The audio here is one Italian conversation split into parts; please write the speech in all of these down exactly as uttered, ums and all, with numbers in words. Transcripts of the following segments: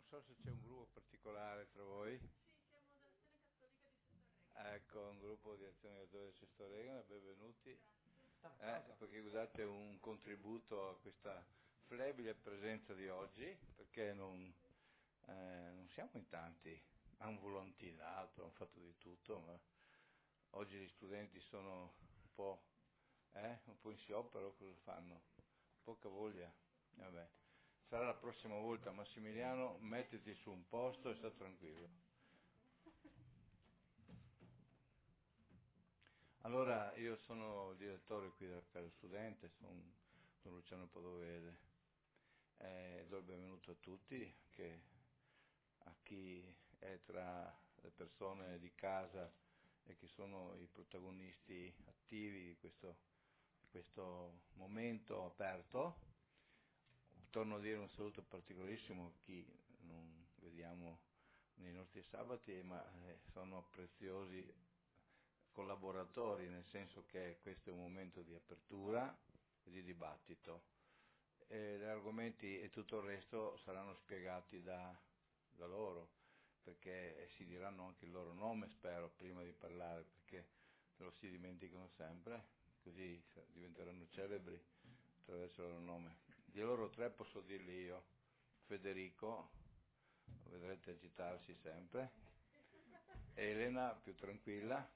so se c'è un gruppo particolare tra voi. Sì, siamo dell'Azione Cattolica di Sesto Regano. Ecco, un gruppo di Azione Cattolica di Sesto Regano, benvenuti. Grazie. Eh, perché usate un contributo a questa flebile presenza di oggi, perché non, eh, non siamo in tanti, hanno volontariato, hanno fatto di tutto, ma oggi gli studenti sono un po', eh, un po' in sciopero, cosa fanno? Poca voglia, vabbè. Sarà la prossima volta. Massimiliano, mettiti su un posto e sta tranquillo. Allora, io sono il direttore qui della Casa Studente, sono, sono Luciano Padovese, eh, do il benvenuto a tutti, che, a chi è tra le persone di casa e che sono i protagonisti attivi di questo, di questo momento aperto. Torno a dire un saluto particolarissimo a chi non vediamo nei nostri sabati, ma sono preziosi collaboratori, nel senso che questo è un momento di apertura e di dibattito. E gli argomenti e tutto il resto saranno spiegati da, da loro, perché si diranno anche il loro nome, spero, prima di parlare, perché lo si dimenticano sempre, così diventeranno celebri attraverso il loro nome. Di loro tre posso dirli io: Federico, lo vedrete agitarsi sempre, Elena, più tranquilla,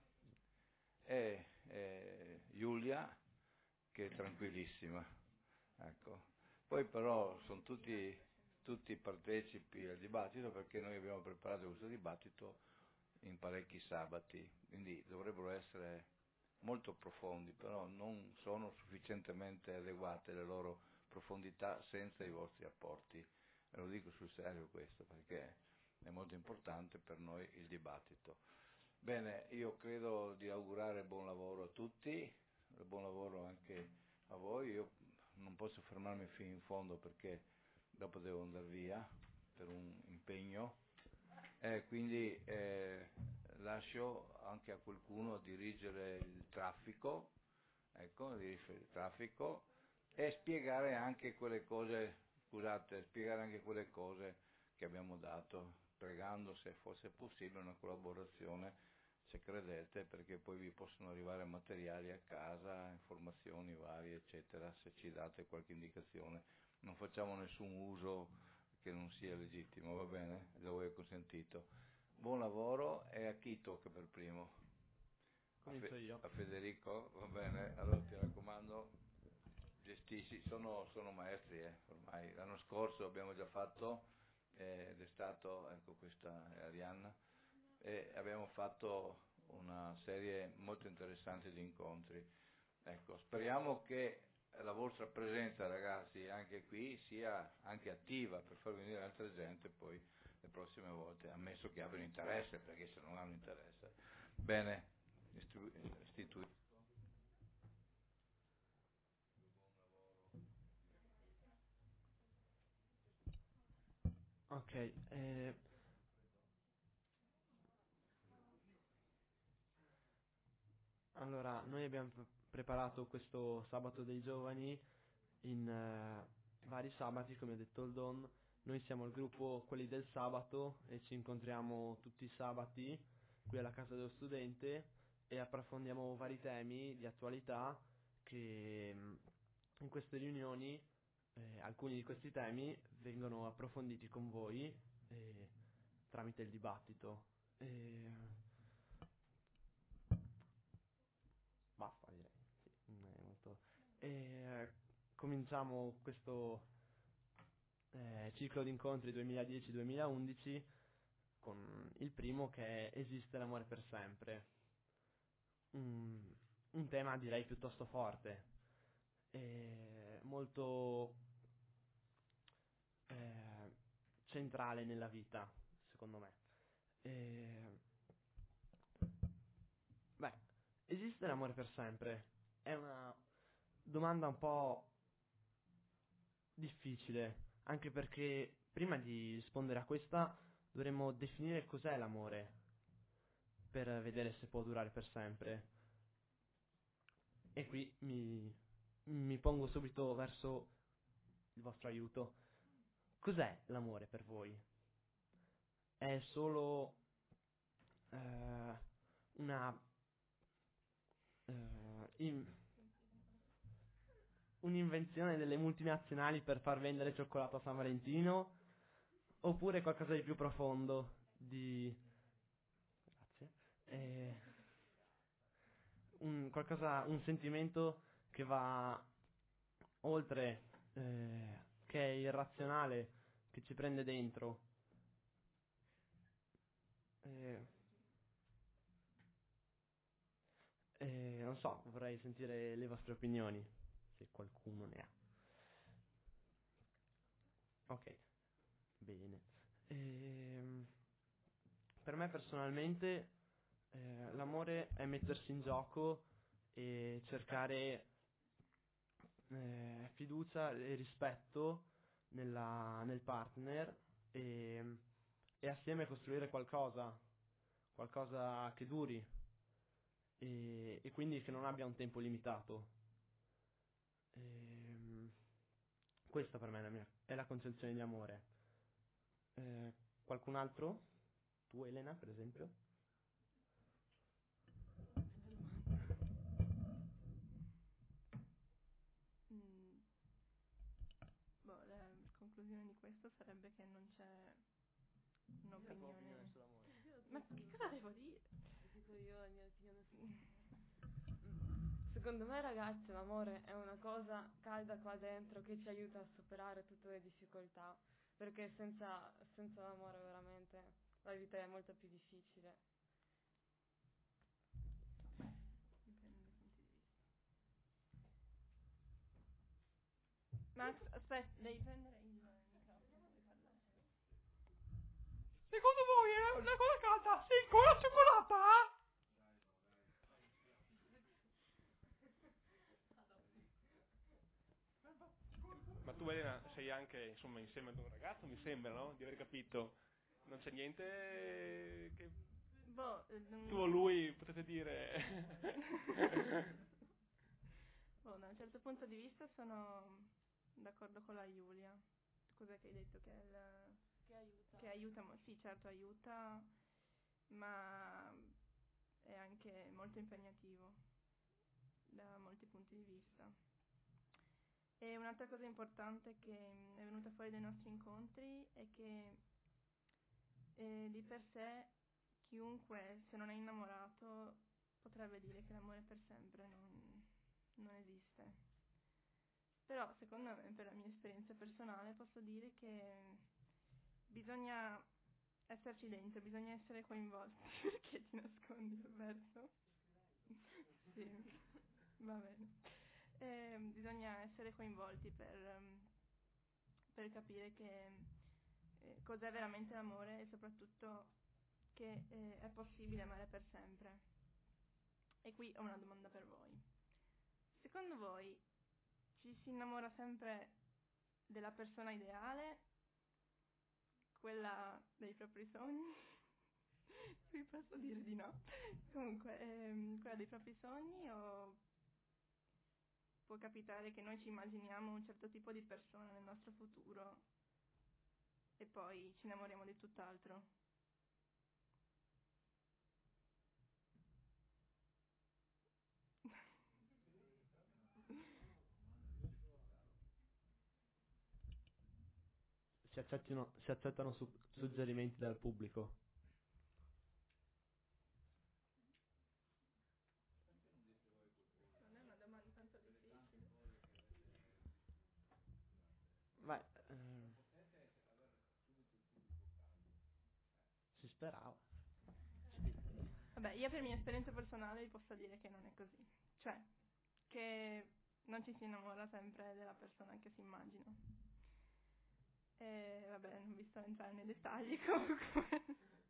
e, e Giulia, che è tranquillissima. Ecco. Poi però sono tutti, tutti partecipi al dibattito, perché noi abbiamo preparato questo dibattito in parecchi sabati, quindi dovrebbero essere molto profondi, però non sono sufficientemente adeguate le loro profondità senza i vostri apporti. E lo dico sul serio questo, perché è molto importante per noi il dibattito. Bene, io credo di augurare buon lavoro a tutti, buon lavoro anche a voi. Io non posso fermarmi fino in fondo perché dopo devo andare via per un impegno, e quindi eh, lascio anche a qualcuno dirigere il traffico, ecco, dirigere il traffico e spiegare anche quelle cose, scusate, spiegare anche quelle cose che abbiamo dato, pregando, se fosse possibile, una collaborazione, se credete, perché poi vi possono arrivare materiali a casa, informazioni varie, eccetera, se ci date qualche indicazione. Non facciamo nessun uso che non sia legittimo, va bene? Dove è consentito. Buon lavoro, e a chi tocca per primo? A, Comincio Fe- io. a Federico, va bene? Allora ti raccomando, gestisci, sono, sono maestri, eh, ormai. L'anno scorso abbiamo già fatto, eh, ed è stato, ecco, questa è Arianna, e abbiamo fatto una serie molto interessante di incontri. Ecco, speriamo che la vostra presenza, ragazzi, anche qui sia anche attiva per far venire altra gente poi le prossime volte, ammesso che abbiano interesse, perché se non hanno interesse. Bene, istu- istituisco. Ok, eh, allora noi abbiamo pre- preparato questo sabato dei giovani in eh, vari sabati, come ha detto il Don. Noi siamo il gruppo Quelli del Sabato e ci incontriamo tutti i sabati qui alla Casa dello Studente e approfondiamo vari temi di attualità che mm, in queste riunioni eh, alcuni di questi temi vengono approfonditi con voi eh, tramite il dibattito. E... Basta, direi. Sì, non è molto... E, cominciamo questo eh, ciclo di incontri duemiladieci duemilaundici con il primo, che è Esiste l'amore per sempre. Un, un tema direi piuttosto forte, e molto eh, centrale nella vita, secondo me. E, beh, esiste l'amore per sempre? È una domanda un po' difficile, anche perché prima di rispondere a questa dovremmo definire cos'è l'amore per vedere se può durare per sempre. E qui mi, mi pongo subito verso il vostro aiuto. Cos'è l'amore per voi? è solo eh, una eh, in, un'invenzione delle multinazionali per far vendere cioccolato a San Valentino, oppure qualcosa di più profondo, di grazie eh, un, qualcosa, un sentimento che va oltre, eh, che è irrazionale, che ci prende dentro. Eh, eh, non so, vorrei sentire le vostre opinioni, se qualcuno ne ha. Ok, bene. Ehm, per me personalmente eh, l'amore è mettersi in gioco e cercare eh, fiducia e rispetto nella, nel partner e, e assieme costruire qualcosa, qualcosa che duri e, e quindi che non abbia un tempo limitato. Ehm, questa per me è la, mia, è la concezione di amore. Eh, qualcun altro? Tu Elena, per esempio? Mm, boh, la conclusione di questo sarebbe che non c'è un'opinione. sull'amore. Ma che cosa devo dire? Dico io la mia opinione su... Secondo me, ragazzi, l'amore è una cosa calda qua dentro che ci aiuta a superare tutte le difficoltà, perché senza, senza l'amore veramente la vita è molto più difficile. Dipende dai punti di vista. Max, aspetta, devi prendere il microfono, devi parlare. Secondo voi è una cosa calda? Sì, con la cioccolata? Ma tu Elena sei anche insomma insieme ad un ragazzo, mi sembra, no? Di aver capito. Non c'è niente che Boh, non... tu o lui potete dire. Boh, da un certo punto di vista sono d'accordo con la Giulia. Cos'è che hai detto? Che, è il... Che aiuta. che aiuta, mo- sì, certo aiuta, ma è anche molto impegnativo da molti punti di vista. E un'altra cosa importante che è venuta fuori dai nostri incontri è che eh, di per sé chiunque, se non è innamorato, potrebbe dire che l'amore per sempre non, non esiste. Però secondo me, per la mia esperienza personale, posso dire che bisogna esserci dentro, bisogna essere coinvolti. Perché ti nascondi, Roberto? Sì, va bene. Eh, bisogna essere coinvolti per, um, per capire che eh, cos'è veramente l'amore e soprattutto che eh, è possibile amare per sempre. E qui ho una domanda per voi. Secondo voi ci si innamora sempre della persona ideale, quella dei propri sogni? Vi posso dire di no. Comunque, ehm, quella dei propri sogni, o può capitare che noi ci immaginiamo un certo tipo di persona nel nostro futuro e poi ci innamoriamo di tutt'altro? Si accettano, si accettano su, suggerimenti dal pubblico. Non è una domanda tanto difficile. Beh, ehm, si sperava. Vabbè, io per mia esperienza personale vi posso dire che non è così. Cioè, che non ci si innamora sempre della persona che si immagina. E vabbè, non vi sto a entrare nei dettagli comunque.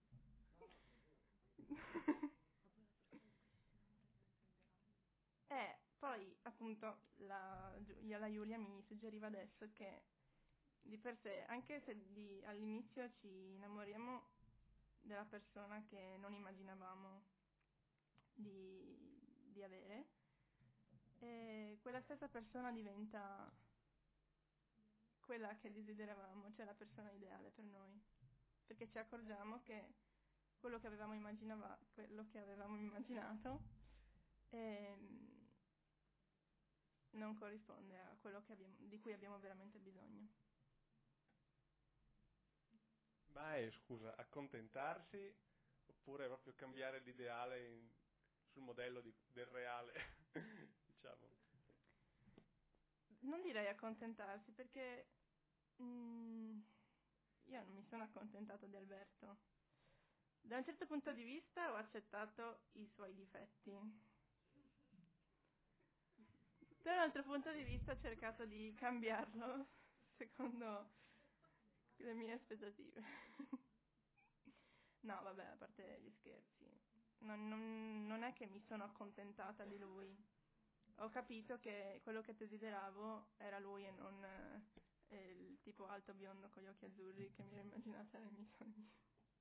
E poi, appunto, la, Giu- la Giulia mi suggeriva adesso che di per sé, anche se di, all'inizio ci innamoriamo della persona che non immaginavamo di, di avere, e quella stessa persona diventa quella che desideravamo, cioè la persona ideale per noi. perché ci accorgiamo che quello che avevamo, immaginava, quello che avevamo immaginato ehm, non corrisponde a quello che abbiamo, di cui abbiamo veramente bisogno. Ma è, scusa, accontentarsi oppure proprio cambiare l'ideale in, sul modello di, del reale, diciamo? Non direi accontentarsi, perché mm, io non mi sono accontentato di Alberto. Da un certo punto di vista ho accettato i suoi difetti. Da un altro punto di vista ho cercato di cambiarlo secondo le mie aspettative. No, vabbè, a parte gli scherzi. Non, non, non è che mi sono accontentata di lui. Ho capito che quello che desideravo era lui e non eh, il tipo alto biondo con gli occhi azzurri che mi ero immaginata nei miei sogni.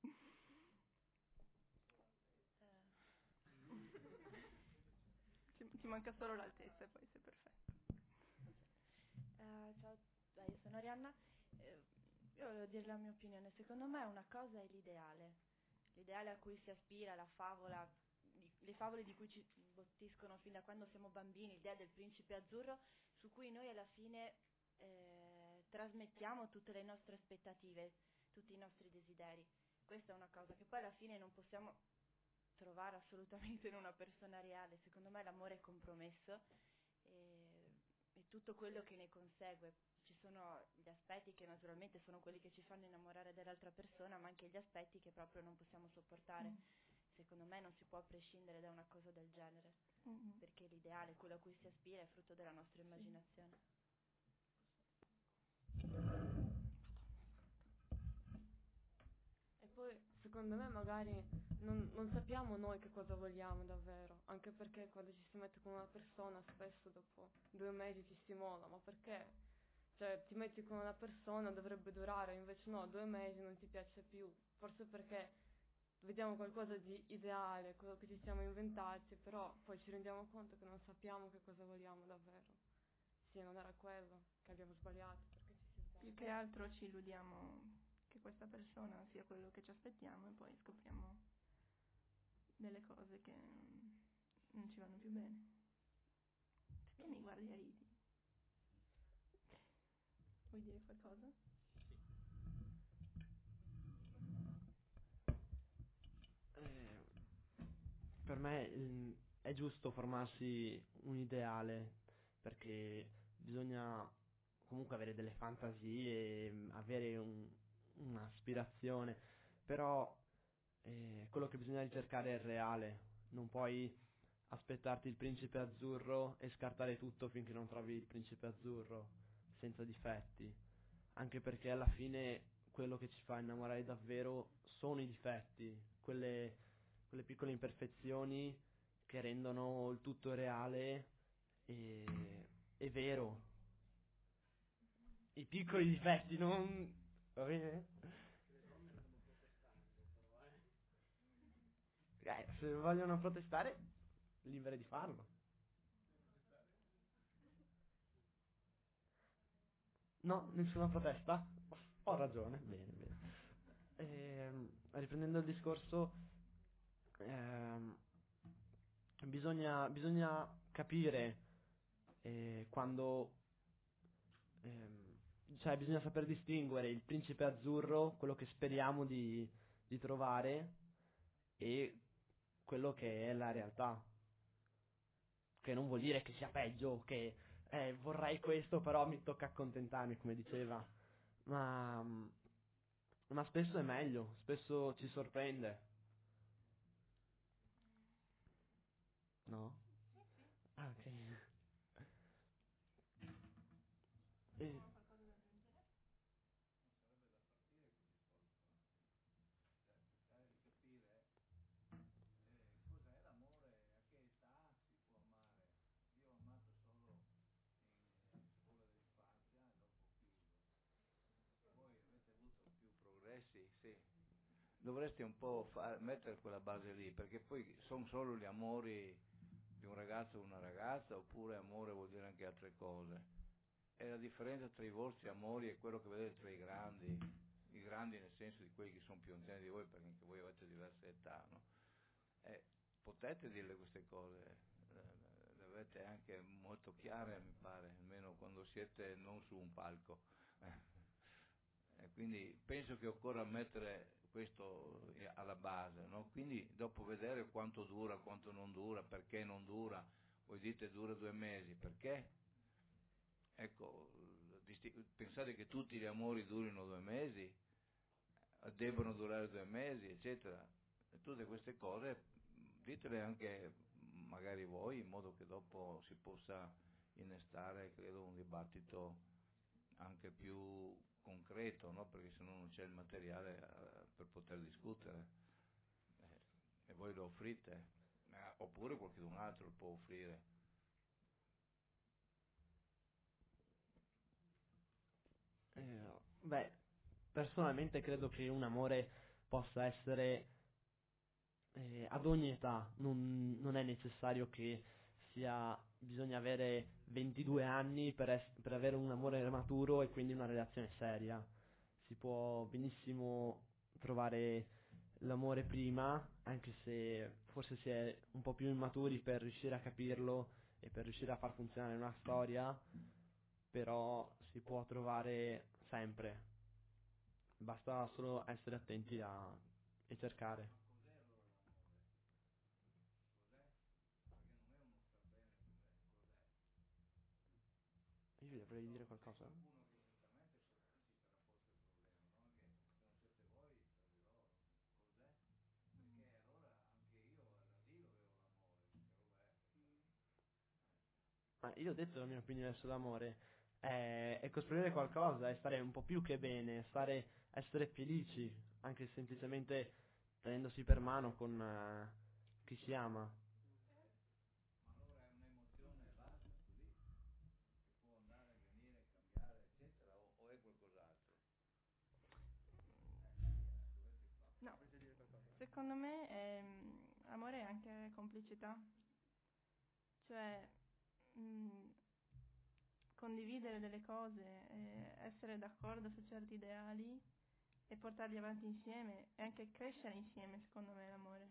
Ci, ti manca solo l'altezza e poi sei perfetto. Uh, ciao, eh, io sono Arianna. Eh, io volevo dire la mia opinione. Secondo me una cosa è l'ideale, l'ideale a cui si aspira, la favola, di, le favole di cui ci bottiscono fin da quando siamo bambini, l'idea del principe azzurro, su cui noi alla fine eh, trasmettiamo tutte le nostre aspettative, tutti i nostri desideri. Questa è una cosa che poi alla fine non possiamo trovare assolutamente in una persona reale. Secondo me l'amore è compromesso e, e tutto quello che ne consegue. Ci sono gli aspetti che naturalmente sono quelli che ci fanno innamorare dell'altra persona, ma anche gli aspetti che proprio non possiamo sopportare. Mm. Secondo me non si può prescindere da una cosa del genere, mm-hmm. perché l'ideale, quello a cui si aspira, è frutto della nostra immaginazione. E poi, secondo me, magari non, non sappiamo noi che cosa vogliamo davvero, anche perché quando ci si mette con una persona, spesso dopo due mesi ci si molla, ma perché? Cioè, ti metti con una persona, dovrebbe durare, invece no, due mesi non ti piace più, forse perché vediamo qualcosa di ideale, quello che ci siamo inventati, però poi ci rendiamo conto che non sappiamo che cosa vogliamo davvero. Sì, non era quello, che abbiamo sbagliato, perché ci si sbaglia. Più che altro ci illudiamo che questa persona sia quello che ci aspettiamo e poi scopriamo delle cose che non ci vanno più bene. Perché mi guardi a ridi? Vuoi dire qualcosa? Sì. Eh, per me eh, è giusto formarsi un ideale, perché bisogna comunque avere delle fantasie, avere un, un'aspirazione, però eh, quello che bisogna ricercare è il reale. Non puoi aspettarti il principe azzurro e scartare tutto finché non trovi il principe azzurro senza difetti, anche perché alla fine quello che ci fa innamorare davvero sono i difetti, quelle, quelle piccole imperfezioni che rendono il tutto reale e, e vero. I piccoli difetti, non... va bene? Eh, se vogliono protestare, liberi di farlo. No, nessuna protesta? Ho ragione, bene, bene. Ehm, riprendendo il discorso, ehm, bisogna, bisogna capire eh, quando, ehm, cioè bisogna saper distinguere il principe azzurro, quello che speriamo di, di trovare, e quello che è la realtà. Che non vuol dire che sia peggio, che eh, vorrei questo però mi tocca accontentarmi, come diceva, ma, ma spesso è meglio, spesso ci sorprende, no? Ah, ok. E... progressi, sì. Dovresti un po' far, mettere quella base lì, perché poi sono solo gli amori di un ragazzo o una ragazza, oppure amore vuol dire anche altre cose. E la differenza tra i vostri amori e quello che vedete tra i grandi, i grandi grandi nel senso di quelli che sono più anziani di voi, perché anche voi avete diverse età, no? Eh, potete dirle queste cose, eh, le avete anche molto chiare, mi pare, almeno quando siete non su un palco. E quindi penso che occorra mettere questo alla base, no? Quindi dopo vedere quanto dura, quanto non dura, perché non dura. Voi dite dura due mesi, perché? Ecco, pensate che tutti gli amori durino due mesi, debbono durare due mesi, eccetera. E tutte queste cose ditele anche magari voi, in modo che dopo si possa innestare, credo, un dibattito anche più concreto, no? Perché se no non c'è il materiale uh, per poter discutere. Eh, e voi lo offrite, eh, oppure qualcun altro lo può offrire. Eh, beh, personalmente credo che un amore possa essere eh, ad ogni età, non, non è necessario che sia, bisogna avere ventidue anni per, es- per avere un amore maturo e quindi una relazione seria. Si può benissimo trovare l'amore prima, anche se forse si è un po' più immaturi per riuscire a capirlo e per riuscire a far funzionare una storia, però si può trovare sempre, basta solo essere attenti a, e cercare. Io vorrei dire qualcosa? Ma io ho detto la mia opinione sull'amore, è, è costruire qualcosa, è stare un po' più che bene, stare, essere felici, anche semplicemente prendendosi per mano con uh, chi si ama. Ma allora è un'emozione e basta, così, che può andare, venire, cambiare, eccetera, o, o è qualcos'altro? No, secondo me è, amore è anche complicità, cioè mh, condividere delle cose, eh, essere d'accordo su certi ideali e portarli avanti insieme e anche crescere insieme, secondo me, è l'amore.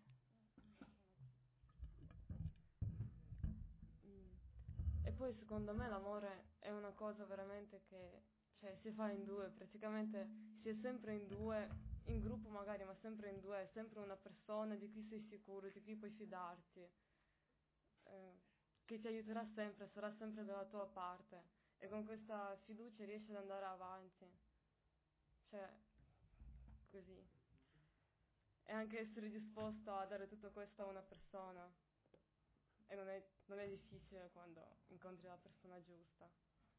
Mm. E poi secondo me l'amore è una cosa veramente che, cioè, si fa in due, praticamente si è sempre in due, in gruppo magari, ma sempre in due, è sempre una persona di cui sei sicuro, di cui puoi fidarti, eh, che ti aiuterà sempre, sarà sempre dalla tua parte e con questa fiducia riesci ad andare avanti, cioè, così. E anche essere disposto a dare tutto questo a una persona. E non è, non è difficile quando incontri la persona giusta.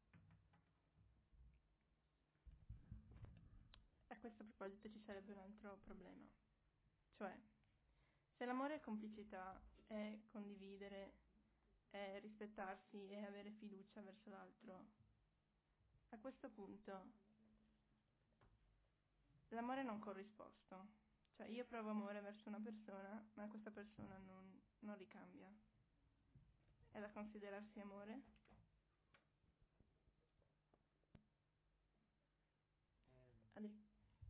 A questo proposito ci sarebbe un altro problema, cioè se l'amore è complicità, è condividere, è rispettarsi e avere fiducia verso l'altro, a questo punto l'amore non corrisposto, cioè io provo amore verso una persona ma questa persona non, non ricambia, è da considerarsi amore? Adri.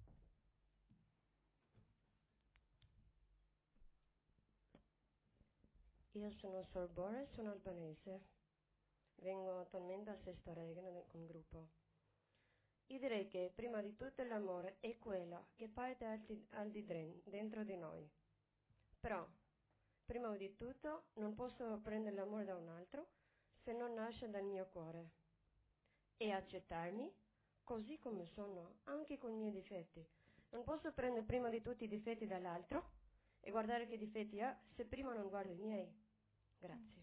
Io sono Sorbore, sono albanese, vengo attualmente al Sesto Regno con gruppo. Io direi che prima di tutto l'amore è quello che parte al di, al di dentro di noi. Però, prima di tutto, non posso prendere l'amore da un altro se non nasce dal mio cuore. E accettarmi così come sono, anche con i miei difetti. Non posso prendere prima di tutti i difetti dall'altro e guardare che difetti ha se prima non guardo i miei. Grazie.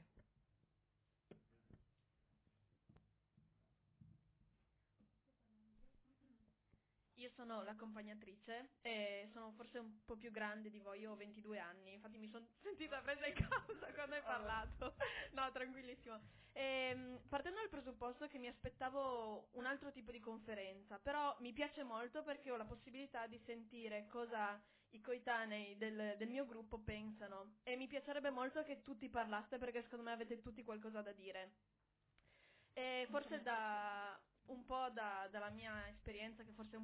Io sono l'accompagnatrice e sono forse un po' più grande di voi, io ho ventidue anni, infatti mi sono sentita presa in causa quando hai parlato. No, tranquillissimo. E, partendo dal presupposto che mi aspettavo un altro tipo di conferenza, però mi piace molto perché ho la possibilità di sentire cosa i coetanei del, del mio gruppo pensano e mi piacerebbe molto che tutti parlaste perché secondo me avete tutti qualcosa da dire. E forse da un po' da, dalla mia esperienza, che forse è un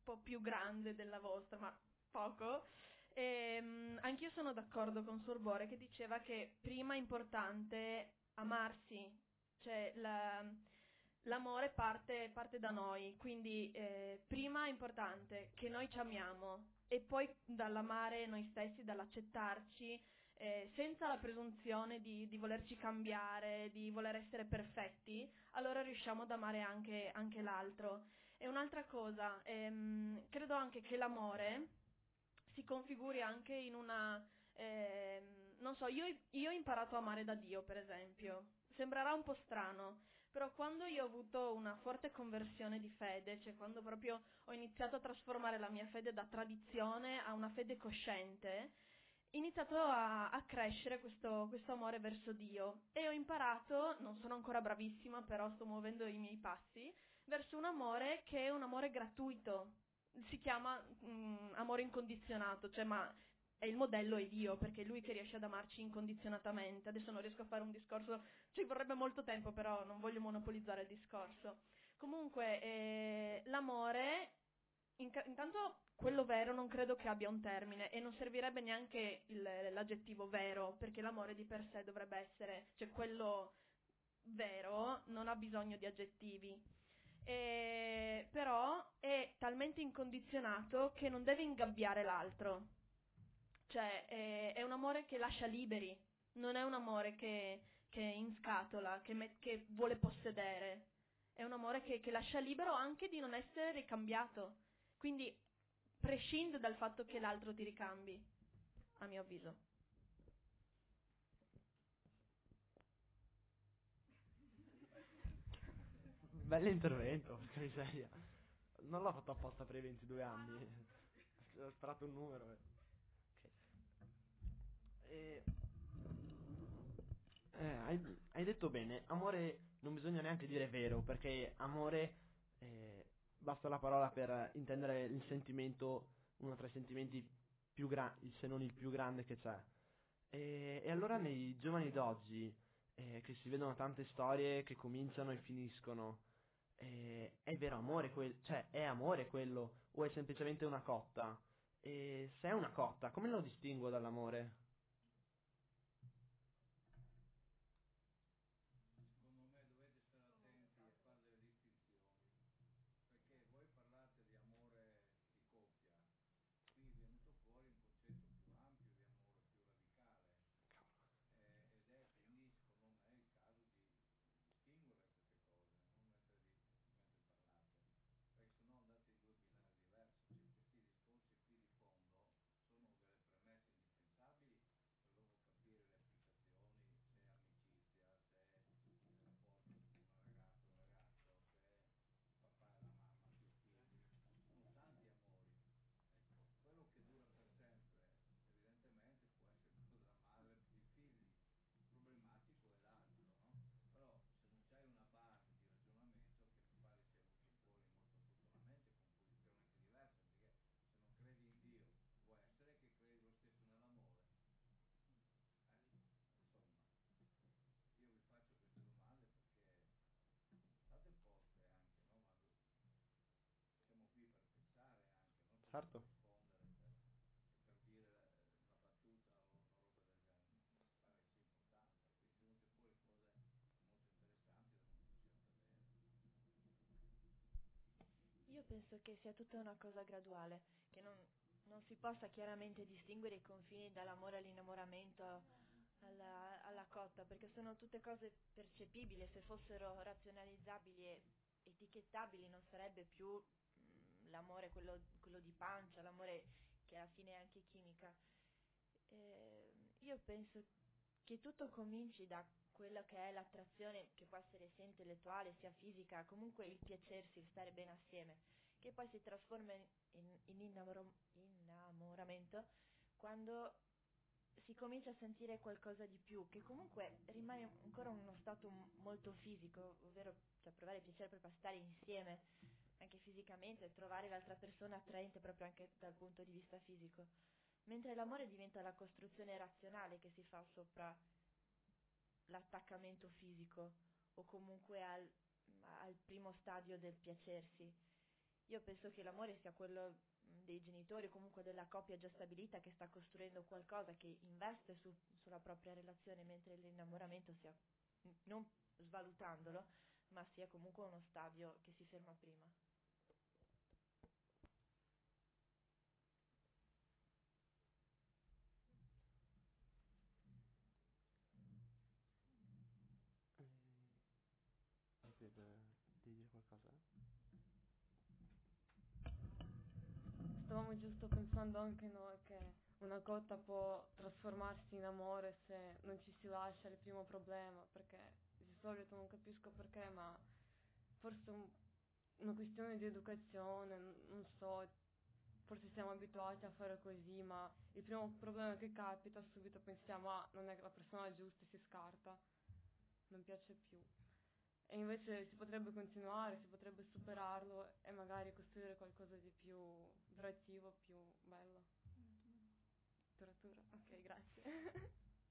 po' più grande della vostra, ma poco. E, um, anch'io sono d'accordo con Suor Bore che diceva che prima è importante amarsi, cioè la, l'amore parte, parte da noi, quindi eh, prima è importante che noi ci amiamo e poi dall'amare noi stessi, dall'accettarci, eh, senza la presunzione di, di volerci cambiare, di voler essere perfetti, allora riusciamo ad amare anche, anche l'altro. E un'altra cosa, ehm, credo anche che l'amore si configuri anche in una, ehm, non so, io, io ho imparato a amare da Dio, per esempio. Sembrerà un po' strano, però quando io ho avuto una forte conversione di fede, cioè quando proprio ho iniziato a trasformare la mia fede da tradizione a una fede cosciente, ho iniziato a, a crescere questo, questo amore verso Dio e ho imparato, non sono ancora bravissima, però sto muovendo i miei passi, verso un amore che è un amore gratuito. Si chiama mh, amore incondizionato, cioè ma è il modello è Dio, perché è Lui che riesce ad amarci incondizionatamente. Adesso non riesco a fare un discorso, ci vorrebbe molto tempo, però non voglio monopolizzare il discorso. Comunque, eh, l'amore, in, intanto quello vero non credo che abbia un termine e non servirebbe neanche il, l'aggettivo vero, perché l'amore di per sé dovrebbe essere, cioè quello vero non ha bisogno di aggettivi. Eh, però è talmente incondizionato che non deve ingabbiare l'altro, cioè è, è un amore che lascia liberi, non è un amore che, che inscatola, che, met, che vuole possedere, è un amore che, che lascia libero anche di non essere ricambiato, quindi prescinde dal fatto che l'altro ti ricambi, a mio avviso. Bell'intervento, porca miseria. Non l'ho fatto apposta per i ventidue anni. Ho sparato un numero. Eh. Okay. E... Eh, hai, hai detto bene, amore non bisogna neanche dire vero, perché amore eh, basta la parola per intendere il sentimento, uno tra i sentimenti più grandi, se non il più grande che c'è. E, e allora nei giovani d'oggi, eh, che si vedono tante storie che cominciano e finiscono, eh, è vero amore quel, cioè è amore quello o è semplicemente una cotta? E se è una cotta, come lo distingo dall'amore? Secondo me dovete stare attenti a fare delle distinzioni, perché voi parlate di amore di coppia, qui è venuto fuori un concetto più ampio di amore, più radicale, eh, ed è quindi secondo me il caso di distinguere queste cose, non metterli mentre parlate, perché sennò andate in due binari diversi, cioè questi discorsi qui di fondo sono delle premesse indispensabili per dopo capire le applicazioni, se è amicizia, se è il rapporto con una ragazza o un ragazzo, se è il papà e la mamma con i figli, sono tanti amori. Ecco, quello che dura per sempre evidentemente può essere quello della madre per i figli, problematico è l'altro, no? Però se non c'hai una base di ragionamento, che mi pare sia venuto fuori molto opportunamente, con posizioni anche diverse, perché se non credi in Dio può essere che credi lo stesso nell'amore. Eh, insomma, io vi faccio queste domande perché state poste anche, no? Ma siamo qui per pensare anche, non solo Certo. per rispondere, per, per dire una battuta o una roba del genere. Mi pare sia importante, quindi sono venute fuori cose molto interessanti da una discussione da bene. Io penso che sia tutta una cosa graduale, che non, non si possa chiaramente distinguere i confini dall'amore all'innamoramento, alla, alla cotta, perché sono tutte cose percepibili. Se fossero razionalizzabili e etichettabili non sarebbe più mh, l'amore quello, quello di pancia, l'amore che alla fine è anche chimica. Eh, io penso che tutto cominci da quella che è l'attrazione, che può essere sia intellettuale sia fisica, comunque il piacersi, il stare bene assieme, che poi si trasforma in, in, in innamoro, innamoramento quando si comincia a sentire qualcosa di più, che comunque rimane ancora uno stato m- molto fisico, ovvero cioè, provare piacere proprio a stare insieme, anche fisicamente, trovare l'altra persona attraente proprio anche dal punto di vista fisico, mentre l'amore diventa la costruzione razionale che si fa sopra l'attaccamento fisico o comunque al, al primo stadio del piacersi. Io penso che l'amore sia quello dei genitori o comunque della coppia già stabilita che sta costruendo qualcosa, che investe su, sulla propria relazione, mentre l'innamoramento sia, non svalutandolo, ma sia comunque uno stadio che si ferma prima. Devi dire qualcosa? Stavamo giusto pensando anche noi che una cotta può trasformarsi in amore se non ci si lascia, il primo problema, perché di solito non capisco perché, ma forse un, una questione di educazione, non so, forse siamo abituati a fare così, ma il primo problema che capita subito pensiamo, ah, non è la persona giusta, si scarta, non piace più. E invece si potrebbe continuare, si potrebbe superarlo e magari costruire qualcosa di più durattivo, più bello. Duratura, ok, grazie.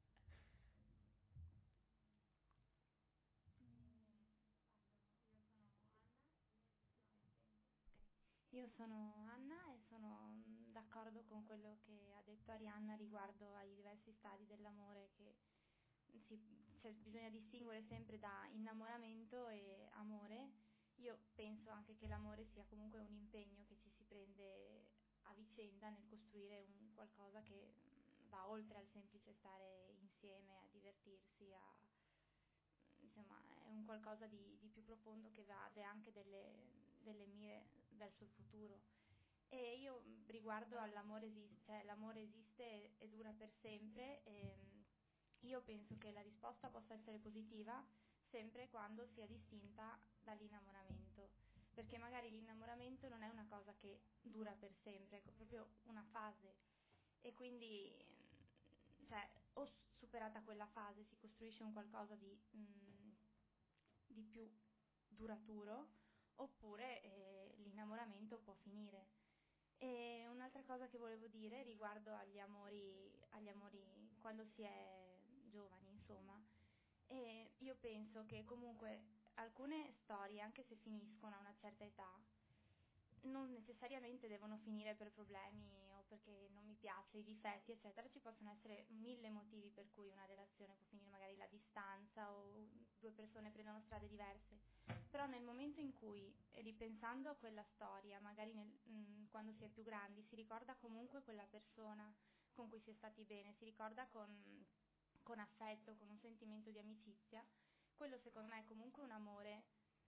Io sono Anna e sono d'accordo con quello che ha detto Arianna riguardo ai diversi stadi dell'amore, che si, cioè, bisogna distinguere sempre da innamoramento e amore. Io penso anche che l'amore sia comunque un impegno che ci si prende a vicenda nel costruire un qualcosa che va oltre al semplice stare insieme, a divertirsi, a, insomma è un qualcosa di, di più profondo che va anche delle, delle mire verso il futuro. E io riguardo all'amore esiste, cioè l'amore esiste e dura per sempre, e io penso che la risposta possa essere positiva sempre quando sia distinta dall'innamoramento, perché magari l'innamoramento non è una cosa che dura per sempre, è proprio una fase, e quindi cioè, o superata quella fase si costruisce un qualcosa di, mh, di più duraturo, oppure eh, l'innamoramento può finire. E un'altra cosa che volevo dire riguardo agli amori, agli amori quando si è giovani, insomma, e io penso che comunque alcune storie, anche se finiscono a una certa età, non necessariamente devono finire per problemi o perché non mi piace, i difetti eccetera. Ci possono essere mille motivi per cui una relazione può finire, magari la distanza o due persone prendono strade diverse, però nel momento in cui, ripensando a quella storia, magari nel, mh, quando si è più grandi, si ricorda comunque quella persona con cui si è stati bene, si ricorda con, con affetto, con un sentimento di amicizia, quello secondo me è comunque un amore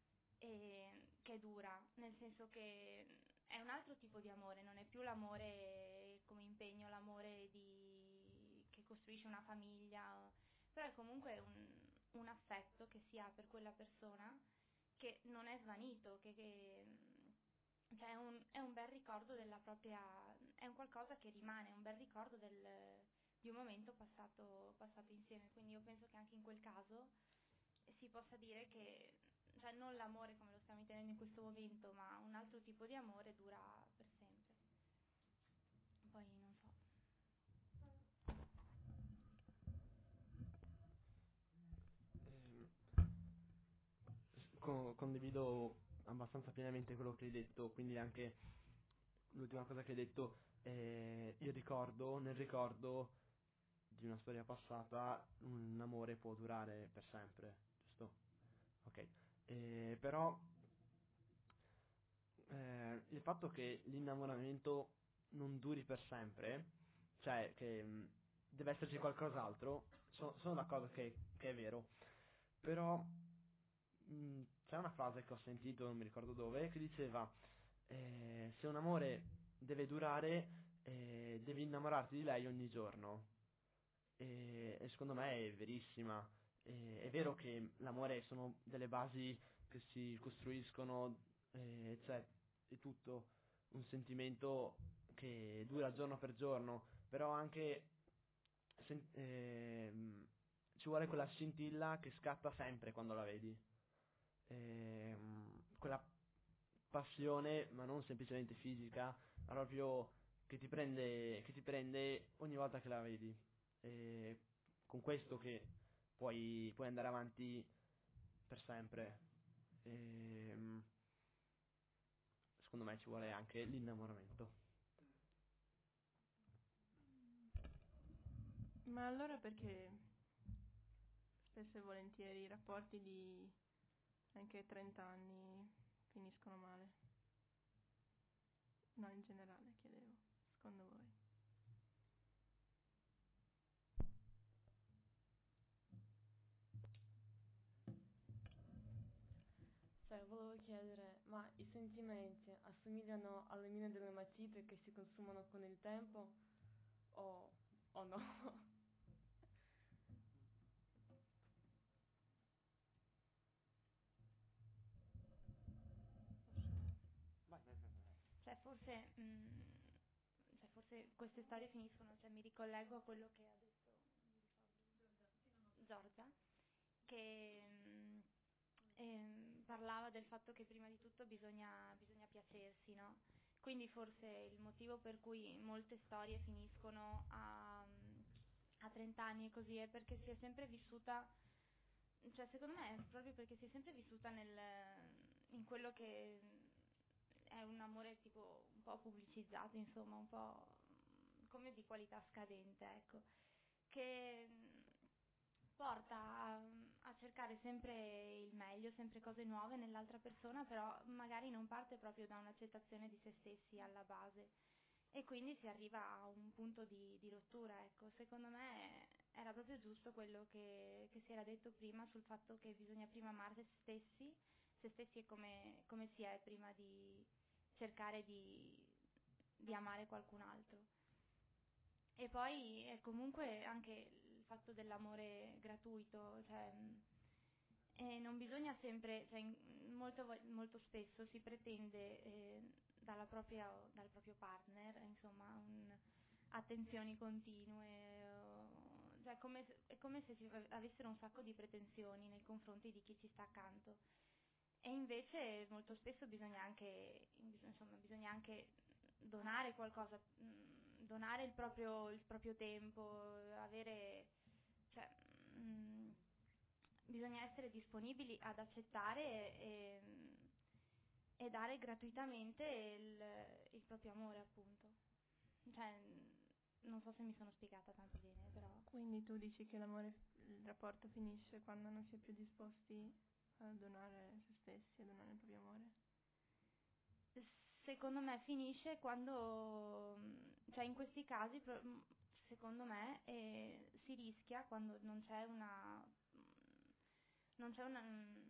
e che dura, nel senso che è un altro tipo di amore, non è più l'amore come impegno, l'amore di, che costruisce una famiglia, però è comunque un, un affetto che si ha per quella persona che non è svanito, che, che cioè è, un, è un bel ricordo della propria, è un qualcosa che rimane, è un bel ricordo del, di un momento passato, passato insieme, quindi io penso che anche in quel caso si possa dire che, cioè non l'amore come lo stiamo intendendo in questo momento, ma un altro tipo di amore dura per sempre. Poi non so. Eh, con, condivido abbastanza pienamente quello che hai detto, quindi anche l'ultima cosa che hai detto, eh, io ricordo, nel ricordo di una storia passata, un amore può durare per sempre, giusto? Ok, eh, però eh, il fatto che l'innamoramento non duri per sempre, cioè che mh, deve esserci qualcos'altro, so, sono d'accordo che, che è vero, però mh, c'è una frase che ho sentito, non mi ricordo dove, che diceva eh, se un amore deve durare eh, devi innamorarti di lei ogni giorno, e, e secondo me è verissima. E, è vero che l'amore sono delle basi che si costruiscono, eh, cioè è tutto un sentimento che dura giorno per giorno, però anche sen- ehm, ci vuole quella scintilla che scatta sempre quando la vedi, Ehm, quella passione, ma non semplicemente fisica, ma proprio che ti prende, che ti prende ogni volta che la vedi. E con questo che puoi, puoi andare avanti per sempre. E, secondo secondo me ci vuole anche l'innamoramento. Ma allora perché spesso e volentieri i rapporti di anche trenta anni finiscono male? No, in generale chiedevo, secondo voi? Cioè, volevo chiedere, ma i sentimenti assomigliano alle mine delle matite che si consumano con il tempo o, o no? Cioè forse, mh, cioè forse queste storie finiscono, cioè mi ricollego a quello che ha detto Giorgia, che mh, ehm, parlava del fatto che prima di tutto bisogna, bisogna piacersi, no? Quindi forse il motivo per cui molte storie finiscono a, a trenta anni e così è perché si è sempre vissuta, cioè secondo me è proprio perché si è sempre vissuta nel, in quello che è un amore tipo un po' pubblicizzato, insomma, un po' come di qualità scadente, ecco, che porta a, a cercare sempre il meglio, sempre cose nuove nell'altra persona, però magari non parte proprio da un'accettazione di se stessi alla base e quindi si arriva a un punto di, di rottura, ecco. Secondo me era proprio giusto quello che, che si era detto prima sul fatto che bisogna prima amare se stessi, se stessi è come, come si è prima di cercare di, di amare qualcun altro. E poi è comunque anche il fatto dell'amore gratuito, cioè e non bisogna sempre, cioè molto, molto spesso si pretende eh, dalla propria, dal proprio partner, insomma, un, attenzioni continue, o, cioè come se, è come se si avessero un sacco di pretensioni nei confronti di chi ci sta accanto. E invece molto spesso bisogna anche, insomma, bisogna anche donare qualcosa, mh, donare il proprio, il proprio tempo, avere, cioè, mh, bisogna essere disponibili ad accettare e, e dare gratuitamente il, il proprio amore, appunto. Cioè, non so se mi sono spiegata tanto bene, però. Quindi tu dici che l'amore, il rapporto finisce quando non si è più disposti a donare se stessi, a donare il proprio amore? Secondo me finisce quando, cioè in questi casi, secondo me, eh, si rischia quando non c'è una, non c'è una,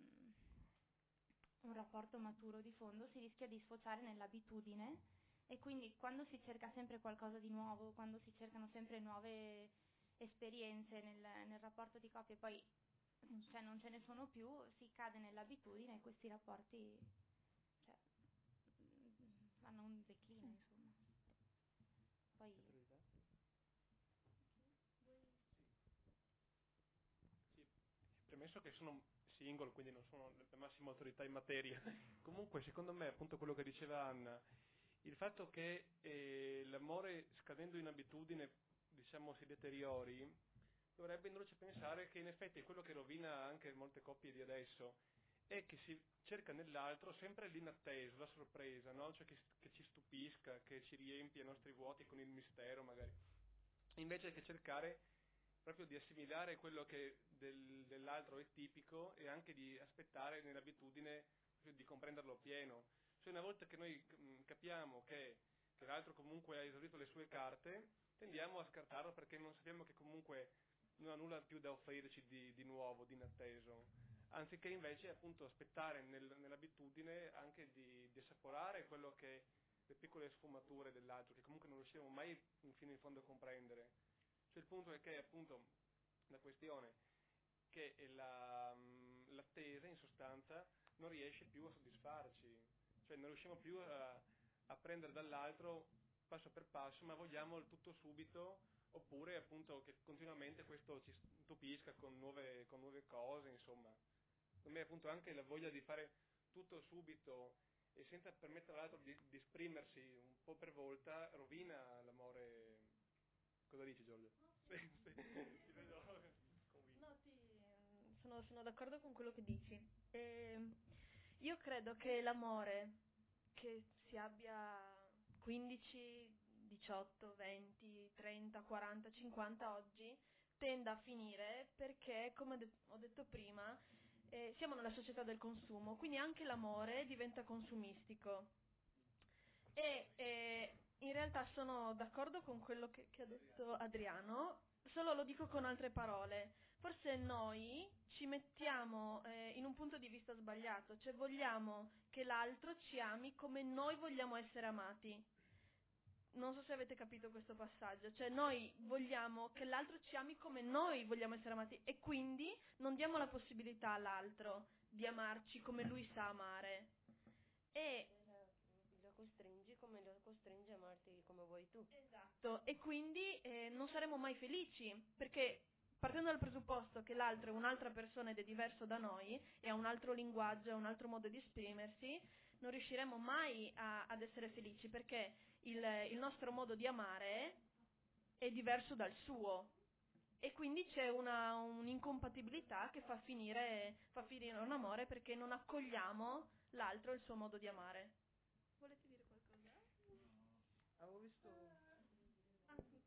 un rapporto maturo di fondo, si rischia di sfociare nell'abitudine e quindi quando si cerca sempre qualcosa di nuovo, quando si cercano sempre nuove esperienze nel, nel rapporto di coppia e poi cioè, non ce ne sono più, si cade nell'abitudine e questi rapporti cioè, hanno un declino, insomma. Poi sì, premesso che sono single, quindi non sono la massima autorità in materia, comunque secondo me appunto quello che diceva Anna, il fatto che eh, l'amore scadendo in abitudine diciamo si deteriori dovrebbe indurci a pensare che in effetti quello che rovina anche molte coppie di adesso è che si cerca nell'altro sempre l'inatteso, la sorpresa, no? Cioè che, che ci stupisca, che ci riempie i nostri vuoti con il mistero magari, invece che cercare proprio di assimilare quello che del, dell'altro è tipico e anche di aspettare nell'abitudine di comprenderlo pieno. Cioè una volta che noi mh, capiamo che, che l'altro comunque ha esaurito le sue carte, tendiamo a scartarlo perché non sappiamo che comunque non ha nulla più da offrirci di, di nuovo, di inatteso, anziché invece appunto aspettare nel, nell'abitudine anche di, di assaporare quello che le piccole sfumature dell'altro, che comunque non riusciamo mai fino in fondo a comprendere. Cioè il punto è che appunto la questione che la, l'attesa in sostanza non riesce più a soddisfarci, cioè non riusciamo più a, a prendere dall'altro passo per passo, ma vogliamo il tutto subito, oppure appunto che continuamente questo ci stupisca con nuove, con nuove cose, insomma. Per me appunto anche la voglia di fare tutto subito e senza permettere all'altro di, di esprimersi un po' per volta rovina l'amore. Cosa dici, Giorgio? Sì, sì, ti vedo convinto. No, ti, sono, sono d'accordo con quello che dici. E io credo che l'amore che si abbia quindici, diciotto, venti, trenta, quaranta, cinquanta oggi tenda a finire perché, come de- ho detto prima, eh, siamo nella società del consumo, quindi anche l'amore diventa consumistico. E eh, in realtà sono d'accordo con quello che, che ha detto Adriano, solo lo dico con altre parole. Forse noi ci mettiamo eh, in un punto di vista sbagliato, cioè vogliamo che l'altro ci ami come noi vogliamo essere amati. Non so se avete capito questo passaggio, cioè noi vogliamo che l'altro ci ami come noi vogliamo essere amati e quindi non diamo la possibilità all'altro di amarci come lui sa amare. E lo costringi come lo costringi a amarti come vuoi tu. Esatto, e quindi eh, non saremo mai felici, perché partendo dal presupposto che l'altro è un'altra persona ed è diverso da noi, e ha un altro linguaggio, ha un altro modo di esprimersi, non riusciremo mai a, ad essere felici, perché il, il nostro modo di amare è diverso dal suo. E quindi c'è una, un'incompatibilità che fa finire, fa finire un amore perché non accogliamo l'altro e il suo modo di amare. Volete dire qualcosa? Avevo visto... Ah, sì.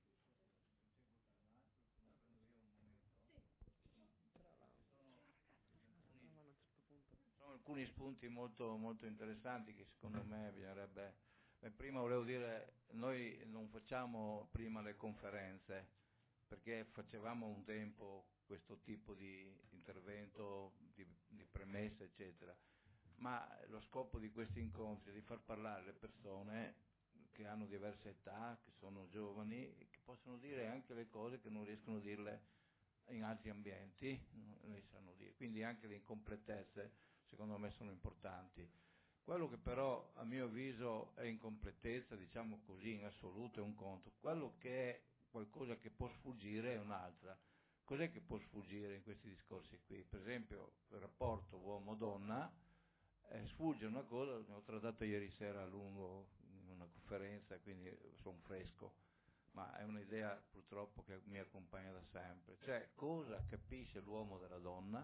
Sono alcuni spunti molto, molto interessanti che secondo me bisognerebbe... Beh, prima volevo dire, noi non facciamo prima le conferenze, perché facevamo un tempo questo tipo di intervento, di, di premesse, eccetera. Ma lo scopo di questi incontri è di far parlare le persone che hanno diverse età, che sono giovani e che possono dire anche le cose che non riescono a dirle in altri ambienti, non le sanno dire. Quindi anche le incompletezze secondo me sono importanti. Quello che però a mio avviso è incompletezza, diciamo così, in assoluto è un conto. Quello che è qualcosa che può sfuggire è un'altra. Cos'è che può sfuggire in questi discorsi qui? Per esempio il rapporto uomo-donna, Eh, sfugge una cosa, ne ho trattato ieri sera a lungo in una conferenza, quindi sono fresco, ma è un'idea purtroppo che mi accompagna da sempre, cioè cosa capisce l'uomo della donna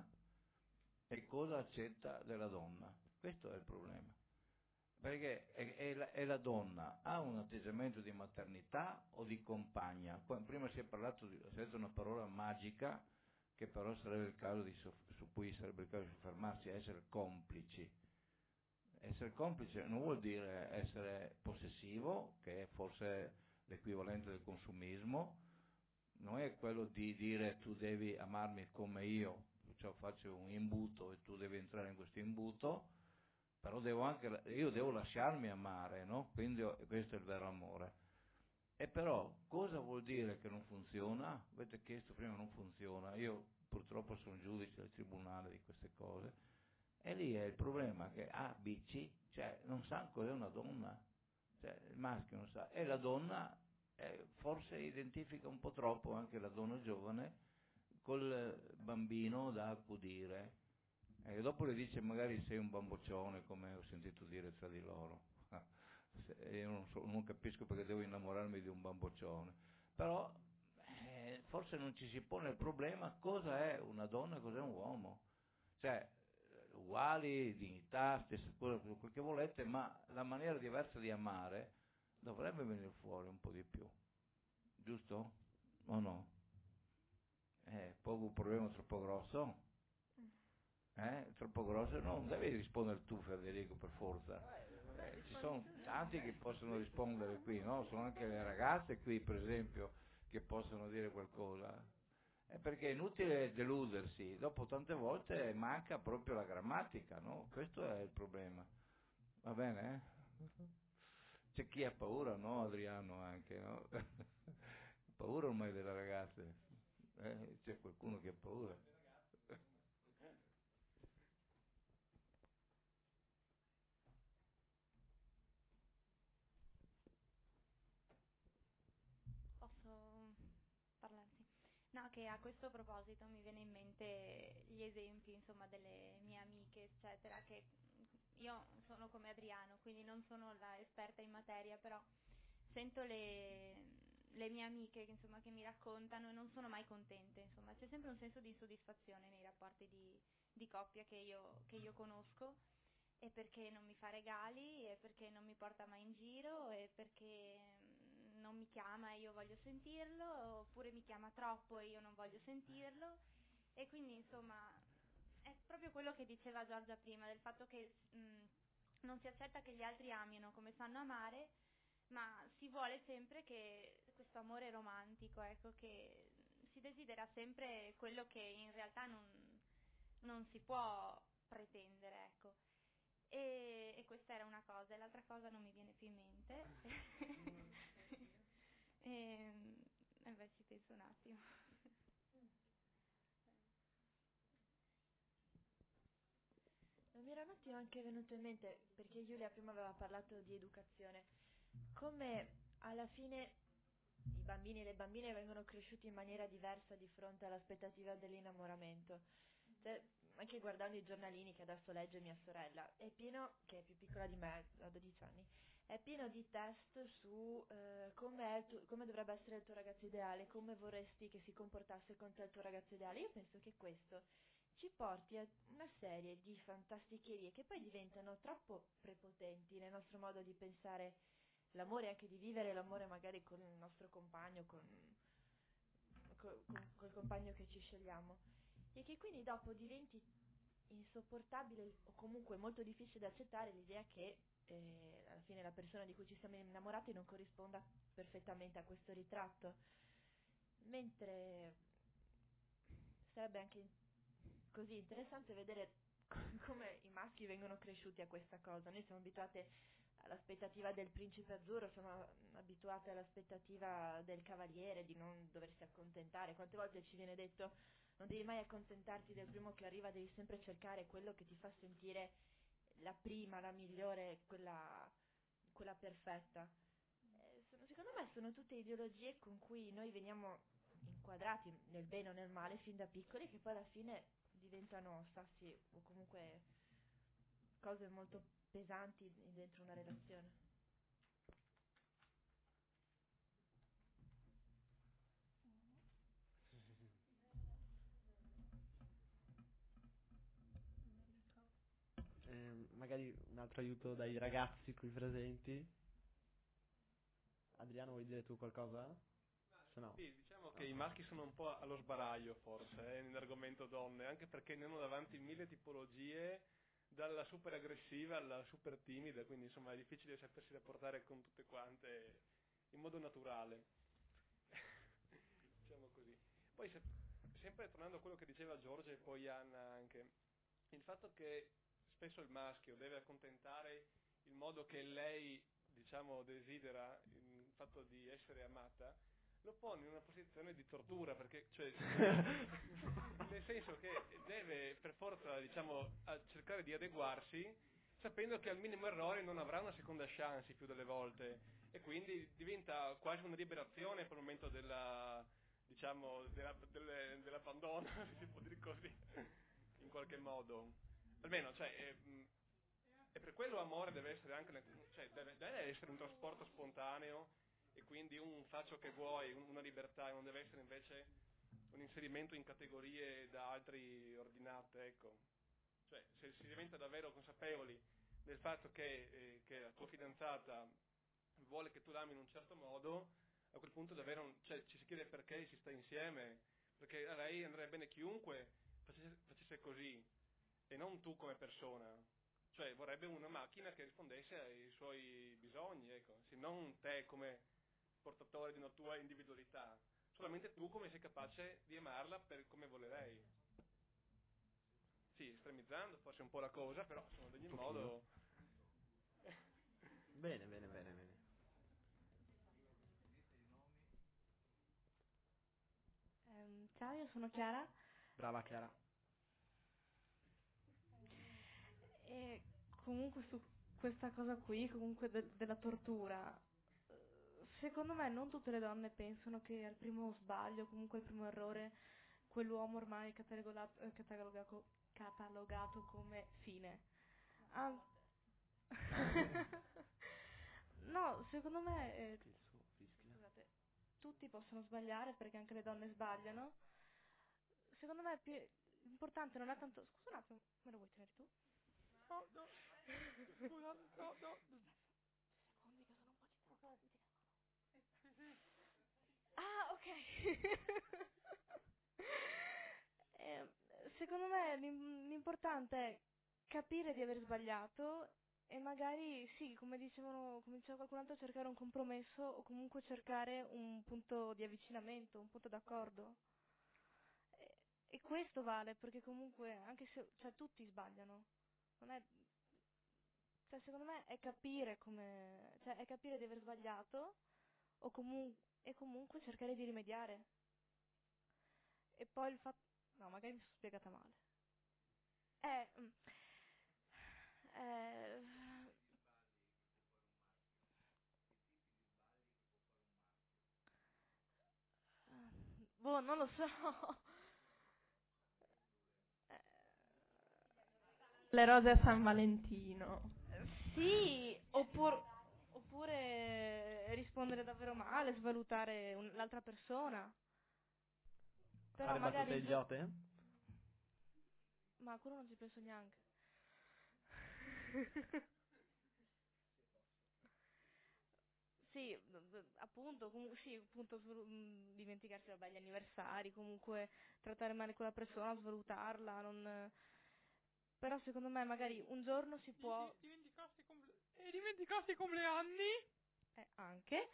e cosa accetta della donna. Questo è il problema, perché è, è, la, è la donna ha un atteggiamento di maternità o di compagna. Prima si è parlato di, si è detto una parola magica che però sarebbe il caso di, su cui sarebbe il caso di soffermarsi, essere complici. Essere complice non vuol dire essere possessivo, che è forse l'equivalente del consumismo, non è quello di dire tu devi amarmi come io, cioè faccio un imbuto e tu devi entrare in questo imbuto, però devo anche, io devo lasciarmi amare, no? Quindi questo è il vero amore. E però cosa vuol dire che non funziona? Avete chiesto prima, non funziona, io purtroppo sono giudice del tribunale di queste cose. E lì è il problema che A, B, C, cioè non sa cos'è una donna, cioè il maschio non sa, e la donna eh, forse identifica un po' troppo anche la donna giovane col bambino da accudire, e dopo le dice magari sei un bamboccione, come ho sentito dire tra di loro. Io non, so, non capisco perché devo innamorarmi di un bamboccione, però eh, forse non ci si pone il problema cosa è una donna e cosa è un uomo, cioè uguali, dignità, stessa cosa, quel che volete, ma la maniera diversa di amare dovrebbe venire fuori un po' di più, giusto? O no? Eh, poco un problema troppo grosso? Eh, troppo grosso? No, non devi rispondere tu, Federico, per forza. Eh, ci sono tanti che possono rispondere qui, no? Sono anche le ragazze qui, per esempio, che possono dire qualcosa. È perché è inutile deludersi, dopo tante volte manca proprio la grammatica, no? Questo è il problema. Va bene? Eh? C'è chi ha paura, no? Adriano anche, no? Paura ormai delle ragazze? Eh? C'è qualcuno che ha paura? Posso parlare? Sì. No, che a questo proposito mi viene in mente gli esempi, insomma, delle mie amiche, eccetera, che io sono come Adriano, quindi non sono la esperta in materia, però sento le, le mie amiche, insomma, che mi raccontano e non sono mai contente, insomma, c'è sempre un senso di insoddisfazione nei rapporti di, di coppia che io, che io conosco, e perché non mi fa regali, e perché non mi porta mai in giro, e perché mm, non mi chiama e io voglio sentirlo, oppure mi chiama troppo e io non voglio sentirlo. E quindi insomma è proprio quello che diceva Giorgia prima, del fatto che mh, non si accetta che gli altri amino come sanno amare, ma si vuole sempre che questo amore romantico, ecco, che si desidera sempre quello che in realtà non, non si può pretendere, ecco. E, e questa era una cosa, e l'altra cosa non mi viene più in mente. e, e beh, ci penso un attimo. Mi era un attimo anche venuto in mente, perché Giulia prima aveva parlato di educazione, come alla fine i bambini e le bambine vengono cresciuti in maniera diversa di fronte all'aspettativa dell'innamoramento. Cioè, anche guardando i giornalini che adesso legge mia sorella, è pieno, che è più piccola di me, ha dodici anni, è pieno di test su eh, come, tu, come dovrebbe essere il tuo ragazzo ideale, come vorresti che si comportasse con te il tuo ragazzo ideale. Io penso che questo ci porti a una serie di fantasticherie che poi diventano troppo prepotenti nel nostro modo di pensare l'amore, anche di vivere l'amore magari con il nostro compagno, con, con, con, col compagno che ci scegliamo, e che quindi dopo diventi insopportabile o comunque molto difficile da accettare l'idea che eh, alla fine la persona di cui ci siamo innamorati non corrisponda perfettamente a questo ritratto, mentre sarebbe anche così interessante vedere come i maschi vengono cresciuti a questa cosa. Noi siamo abituate all'aspettativa del principe azzurro, siamo abituate all'aspettativa del cavaliere, di non doversi accontentare. Quante volte ci viene detto non devi mai accontentarti del primo che arriva, devi sempre cercare quello che ti fa sentire la prima, la migliore, quella, quella perfetta. Eh, sono, secondo me sono tutte ideologie con cui noi veniamo inquadrati nel bene o nel male fin da piccoli, che poi alla fine diventano sassi o comunque cose molto pesanti dentro una relazione. Eh, magari un altro aiuto dai ragazzi qui presenti. Adriano, vuoi dire tu qualcosa? Se no. Sì, diciamo che i maschi sono un po' allo sbaraglio forse eh, nell'argomento donne, anche perché ne hanno davanti mille tipologie, dalla super aggressiva alla super timida, quindi insomma è difficile sapersi rapportare con tutte quante in modo naturale. Diciamo così. Poi se, sempre tornando a quello che diceva Giorgia e poi Anna anche, il fatto che spesso il maschio deve accontentare il modo che lei, diciamo, desidera, il fatto di essere amata, lo pone in una posizione di tortura, perché, cioè, nel senso che deve per forza, diciamo, a cercare di adeguarsi, sapendo che al minimo errore non avrà una seconda chance più delle volte, e quindi diventa quasi una liberazione per il momento della, diciamo, della, delle, dell'abbandono, se si può dire così, in qualche modo. Almeno, cioè, è, e per quello amore deve essere anche, cioè, deve, deve essere un trasporto spontaneo, e quindi un faccio che vuoi, una libertà, e non deve essere invece un inserimento in categorie da altri ordinate, ecco. Cioè, se si diventa davvero consapevoli del fatto che, eh, che la tua fidanzata vuole che tu l'ami in un certo modo, a quel punto davvero, cioè, ci si chiede perché si sta insieme, perché a lei andrebbe bene chiunque facesse, facesse così, e non tu come persona. Cioè, vorrebbe una macchina che rispondesse ai suoi bisogni, ecco, se non te come portatore di una tua individualità, solamente tu come sei capace di amarla per come vuole lei. Sì, estremizzando forse un po' la cosa, però insomma, ad ogni modo. Bene, bene, bene, bene. Um, ciao, io sono Chiara. Brava Chiara. E comunque su questa cosa qui, comunque de- della tortura, secondo me non tutte le donne pensano che al primo sbaglio, comunque al primo errore, quell'uomo ormai è catalogato, è catalogato, catalogato come fine. Ah. No, secondo me eh, scusate, tutti possono sbagliare, perché anche le donne sbagliano. Secondo me è più importante non è tanto... Scusa un attimo, me lo vuoi tenere tu? No, no. Scusa, no, no. Secondi che sono un po' ci Ah, ok. Eh, secondo me l'im- l'importante è capire di aver sbagliato e magari, sì, come dicevano, come diceva qualcun altro, cercare un compromesso o comunque cercare un punto di avvicinamento, un punto d'accordo. E, e questo vale, perché comunque, anche se, cioè, tutti sbagliano. Non è, cioè, secondo me è capire come, cioè, è capire di aver sbagliato o comu- e comunque cercare di rimediare. E poi il fatto, no, magari mi sono spiegata male. Eh, mm, eh, boh, non lo so. Eh, Le rose a San Valentino. sì, oppure, oppure rispondere davvero male, svalutare un- l'altra persona. Però Fare battute magari... idiote? Ma a quello non ci penso neanche. Sì, d- d- appunto, comunque sì, appunto, svolu- mh, dimenticarsi, vabbè, gli anniversari, comunque trattare male quella persona, svalutarla, non... Però secondo me magari un giorno si può... Dimenticarsi i comple- e dimenticarsi i compleanni? Eh, anche.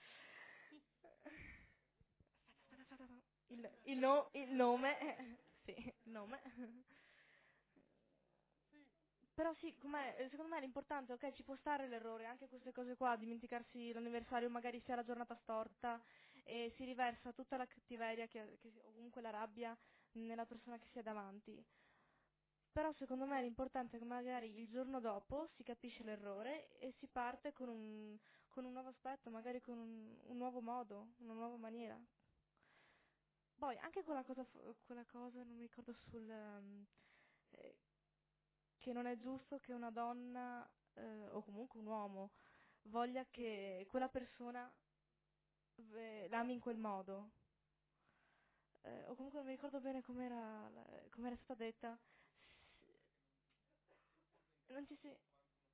Aspetta, aspetta, aspetta. Il, il, no- il nome, eh, sì, il nome. Però sì, com'è, eh, secondo me l'importante, ok, ci può stare l'errore, anche queste cose qua, dimenticarsi l'anniversario, magari sia la giornata storta e si riversa tutta la cattiveria che, che- o comunque la rabbia nella persona che si ha davanti. Però secondo me l'importante è che magari il giorno dopo si capisce l'errore e si parte con un, con un nuovo aspetto, magari con un, un nuovo modo, una nuova maniera. Poi anche quella cosa, f- quella cosa non mi ricordo sul... ehm, eh, che non è giusto che una donna eh, o comunque un uomo voglia che quella persona eh, l'ami in quel modo. Eh, o comunque non mi ricordo bene com'era, la- com'era stata detta. Non ci si...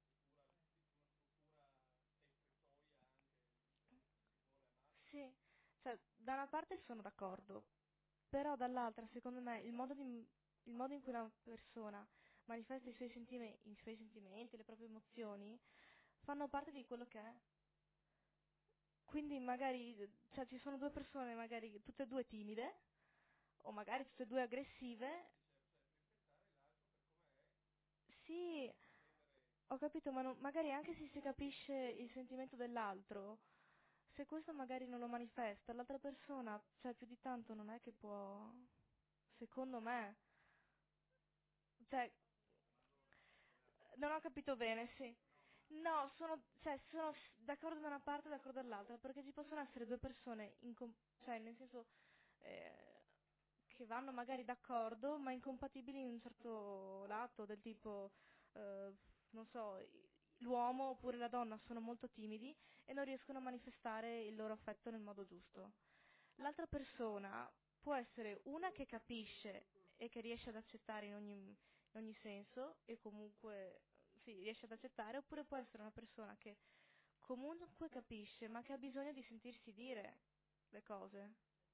Sì, cioè da una parte sono d'accordo, però dall'altra secondo me il modo, di- il modo in cui una persona manifesta i suoi sentime- i suoi sentimenti, le proprie emozioni, fanno parte di quello che è. Quindi magari, cioè ci sono due persone, magari tutte e due timide, o magari tutte e due aggressive. Sì, ho capito, ma non- magari anche se si capisce il sentimento dell'altro, se questo magari non lo manifesta, l'altra persona, cioè più di tanto non è che può, secondo me, cioè, non ho capito bene, sì. No, sono, cioè, sono s- d'accordo da una parte e d'accordo dall'altra, perché ci possono essere due persone, incom- cioè, nel senso, eh, che vanno magari d'accordo, ma incompatibili in un certo lato, del tipo, eh, non so, i- l'uomo oppure la donna sono molto timidi e non riescono a manifestare il loro affetto nel modo giusto. L'altra persona può essere una che capisce e che riesce ad accettare in ogni, in ogni senso e comunque sì, riesce ad accettare, oppure può essere una persona che comunque capisce ma che ha bisogno di sentirsi dire le cose.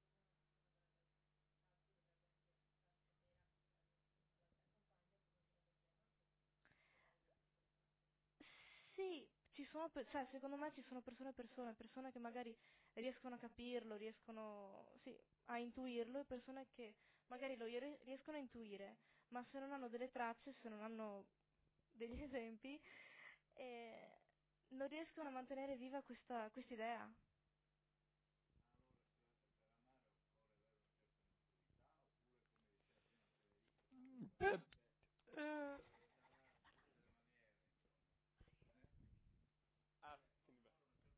Sì, ci sono, pe- cioè, secondo me ci sono persone e persone, persone che magari riescono a capirlo, riescono, sì, a intuirlo e persone che magari lo rie- riescono a intuire, ma se non hanno delle tracce, se non hanno degli esempi, eh, non riescono a mantenere viva questa idea. Per, eh, Ah, quindi beh.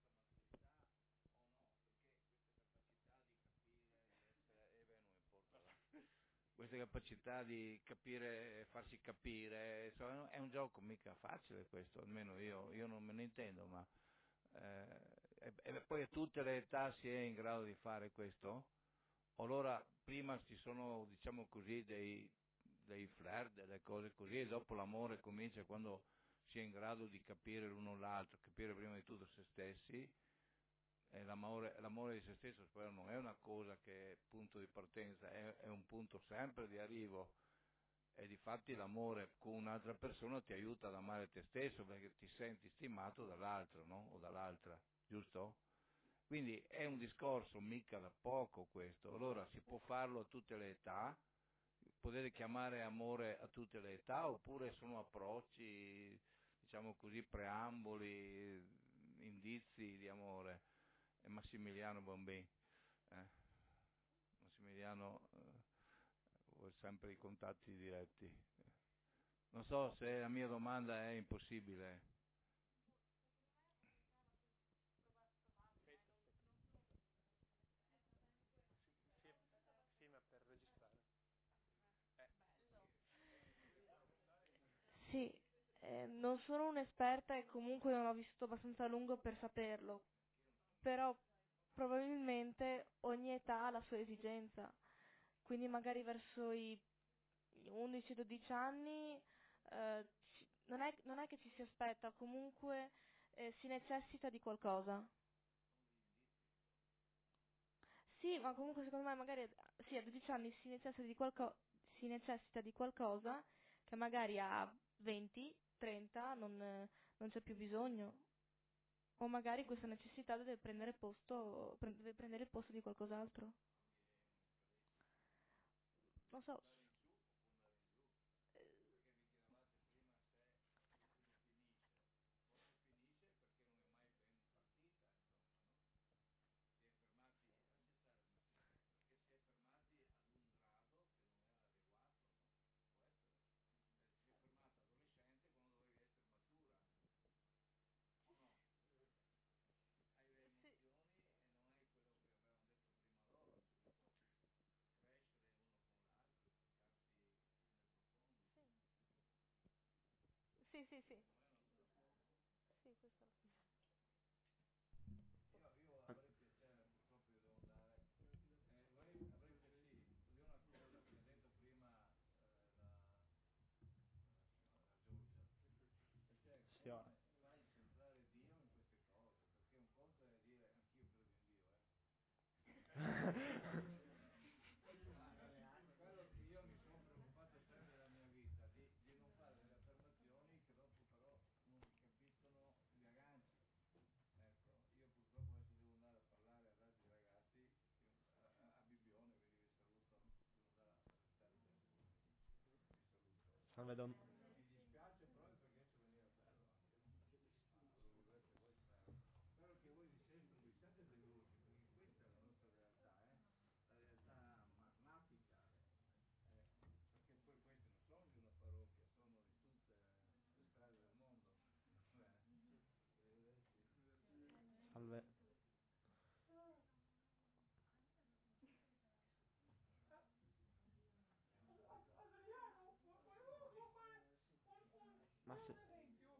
Questa capacità di capire e farsi capire, insomma, è un gioco mica facile questo, almeno io, io non me ne intendo, ma eh, e, e poi a tutte le età si è in grado di fare questo? O allora prima ci sono, diciamo così, dei, dei flirt, delle cose così, e dopo l'amore comincia quando sia in grado di capire l'uno l'altro, capire prima di tutto se stessi. E l'amore, l'amore di se stesso poi non è una cosa che è punto di partenza, è, è un punto sempre di arrivo, e difatti l'amore con un'altra persona ti aiuta ad amare te stesso perché ti senti stimato dall'altro, no? O dall'altra, giusto? Quindi è un discorso mica da poco questo. Allora si può farlo a tutte le età, potete chiamare amore a tutte le età, oppure sono approcci, diciamo così, preamboli, indizi di amore. E Massimiliano Bombin, eh? Massimiliano eh, vuole sempre i contatti diretti. Non so se la mia domanda è impossibile. Sì, sì, ma per registrare. Eh. Sì, eh, non sono un'esperta e comunque non ho vissuto abbastanza a lungo per saperlo, però probabilmente ogni età ha la sua esigenza, quindi magari verso i undici dodici anni eh, ci- non, è, non è che ci si aspetta, comunque eh, si necessita di qualcosa. Sì, ma comunque secondo me magari sì, a dodici anni si necessita di, qualco- si necessita di qualcosa che magari a venti trenta non, eh, non c'è più bisogno. O magari questa necessità deve prendere posto, pre- deve prendere il posto di qualcos'altro. Non so. Sì, sì, sì. Sì, questa è la fine. Io, io avrei piacere, purtroppo io devo andare, eh, vorrei, avrei piacere di una cosa che ha detto prima eh, la, la Giorgia, e cioè Sì, ora. come fai a centrare Dio in queste cose, perché un conto è dire anch'io credo in Dio, eh. Quello che io mi sono preoccupato sempre nella mia vita, di, di non fare delle affermazioni che dopo però non si capiscono gli agganci. Ecco, io purtroppo adesso devo andare a parlare ad altri ragazzi io, a, a Bibbione, quindi vi saluto, devo andare a presentare il tempo. Vi saluto. Salve Don. Mi dispiace proprio perché adesso veniva bello anche. Ma lo vivrete voi spero. Spero che voi vi sentite, vi siate delusi, perché questa è la nostra realtà, eh? La realtà matematica. Eh, perché poi questi non sono di una parrocchia, sono di tutte le strade del mondo. Bene. Arrivederci. Salve. Adriano, volevo fare un, un, Ma un se... esempio.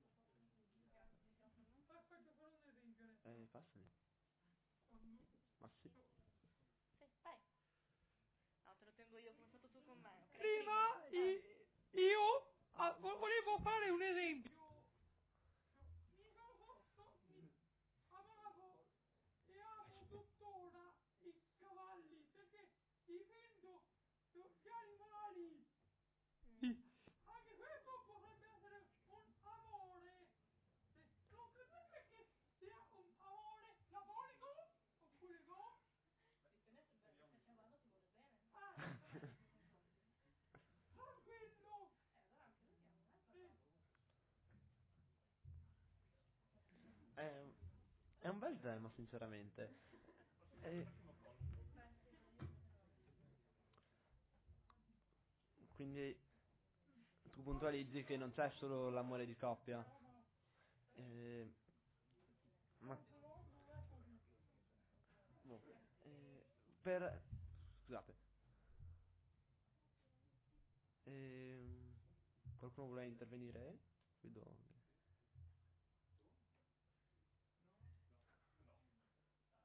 Aspetta, farò un esempio adesso. Eh, passali. Ma sì. Sì, vai. No, te lo tengo io come stato tu con me, ok? Prima i- io ah, vo- volevo fare un esempio. Mi sono so- mi amavo e amo tuttora i cavalli perché difendo gli animali. Anche questo potrebbe essere un amore. Se- Non credete che sia un amore platonico? Oppure no? Ah, tranquillo. È, è un bel tema, sinceramente. E... Quindi tu puntualizzi che non c'è solo l'amore di coppia. Eh, ma... boh, eh, per... Scusate. Ehm, qualcuno vuole intervenire? Vedo.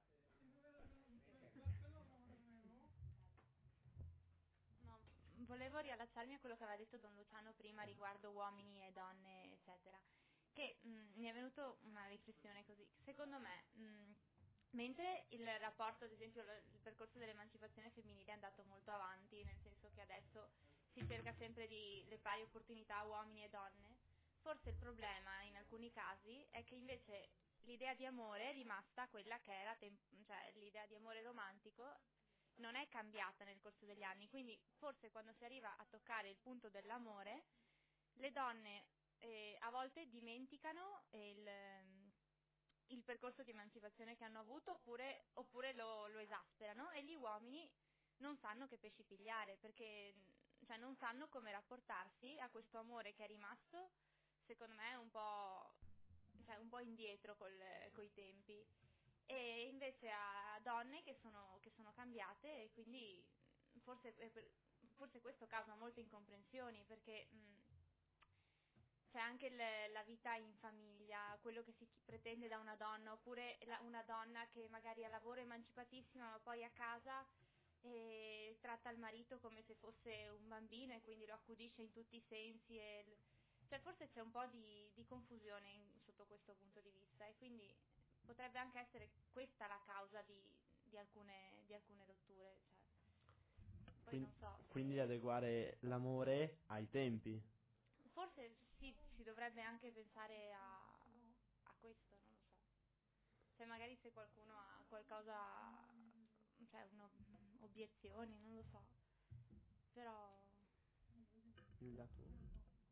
No, volevo volevo riallacciarmi a quello che aveva detto Don Luciano prima riguardo uomini e donne, eccetera, che mh, mi è venuto una riflessione così. Secondo me, mh, mentre il rapporto, ad esempio, il percorso dell'emancipazione femminile è andato molto avanti, nel senso che adesso si cerca sempre di le pari opportunità uomini e donne, forse il problema in alcuni casi è che invece l'idea di amore è rimasta quella che era, tem- cioè l'idea di amore romantico non è cambiata nel corso degli anni, quindi forse quando si arriva a toccare il punto dell'amore, le donne eh, a volte dimenticano il, il percorso di emancipazione che hanno avuto oppure, oppure lo, lo esasperano, e gli uomini non sanno che pesci pigliare, perché cioè, non sanno come rapportarsi a questo amore che è rimasto, secondo me, un po', cioè, un po' indietro col, coi tempi. E invece a donne che sono, che sono cambiate, e quindi forse, forse questo causa molte incomprensioni, perché mh, c'è anche il, la vita in famiglia, quello che si pretende da una donna, oppure la, una donna che magari ha lavoro emancipatissima ma poi a casa e tratta il marito come se fosse un bambino e quindi lo accudisce in tutti i sensi, e il, cioè forse c'è un po' di, di confusione in, sotto questo punto di vista, e quindi potrebbe anche essere questa la causa di, di, alcune, di alcune rotture. Cioè. Poi quindi, non so. Quindi adeguare l'amore ai tempi. Forse sì, si dovrebbe anche pensare a, a questo, non lo so. Cioè magari se qualcuno ha qualcosa, cioè uno, obiezioni, non lo so. Però... Il dato.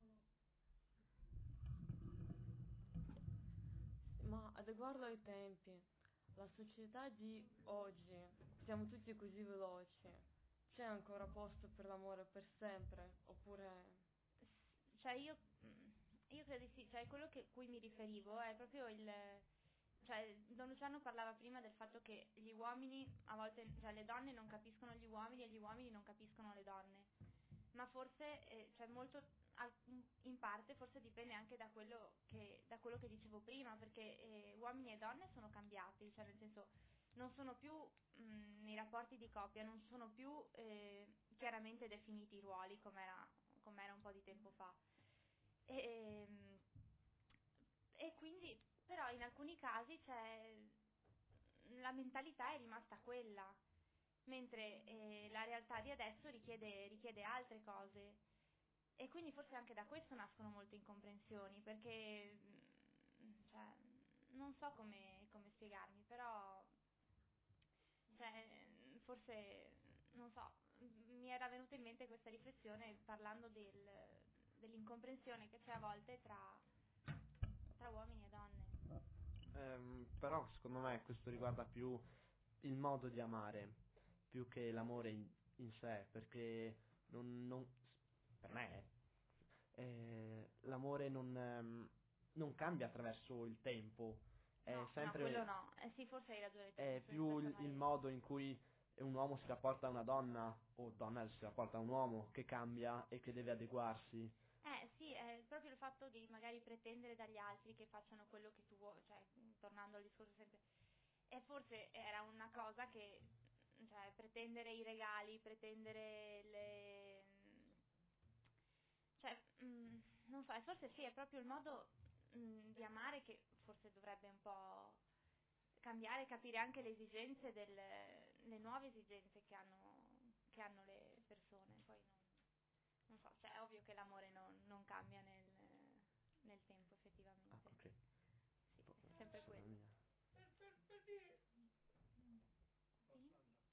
Ma riguardo ai tempi, la società di oggi, siamo tutti così veloci, c'è ancora posto per l'amore per sempre, oppure... Cioè io, io credo di sì, cioè quello che cui mi riferivo è proprio il... Cioè Don Luciano parlava prima del fatto che gli uomini, a volte, cioè le donne non capiscono gli uomini e gli uomini non capiscono le donne, ma forse, eh, cioè molto... in parte forse dipende anche da quello che, da quello che dicevo prima, perché eh, uomini e donne sono cambiati, cioè nel senso non sono più mh, nei rapporti di coppia, non sono più eh, chiaramente definiti i ruoli come era, come era un po' di tempo fa, e, e quindi però in alcuni casi c'è, la mentalità è rimasta quella, mentre eh, la realtà di adesso richiede, richiede altre cose. E quindi forse anche da questo nascono molte incomprensioni, perché cioè, non so come, come spiegarmi, però cioè, forse, non so, mi era venuta in mente questa riflessione parlando del, dell'incomprensione che c'è a volte tra, tra uomini e donne. Ehm, però secondo me questo riguarda più il modo di amare, più che l'amore in, in sé, perché non... non per me eh, l'amore non, ehm, non cambia attraverso il tempo, è no, sempre no, quello no, eh sì, forse hai ragione tu, è più il, il modo in cui un uomo si rapporta a una donna o donna si rapporta a un uomo che cambia e che deve adeguarsi. Eh sì, è proprio il fatto di magari pretendere dagli altri che facciano quello che tu vuoi, cioè tornando al discorso sempre, e forse era una cosa che, cioè pretendere i regali, pretendere le... cioè, mh, non so, e forse sì, è proprio il modo mh, di amare che forse dovrebbe un po' cambiare, capire anche le esigenze, delle, le nuove esigenze che hanno, che hanno le persone, poi non, non so, cioè è ovvio che l'amore non, non cambia nel, nel tempo effettivamente. Ah, ok. Sì, è sempre quello. Per, per, per dire... Sì?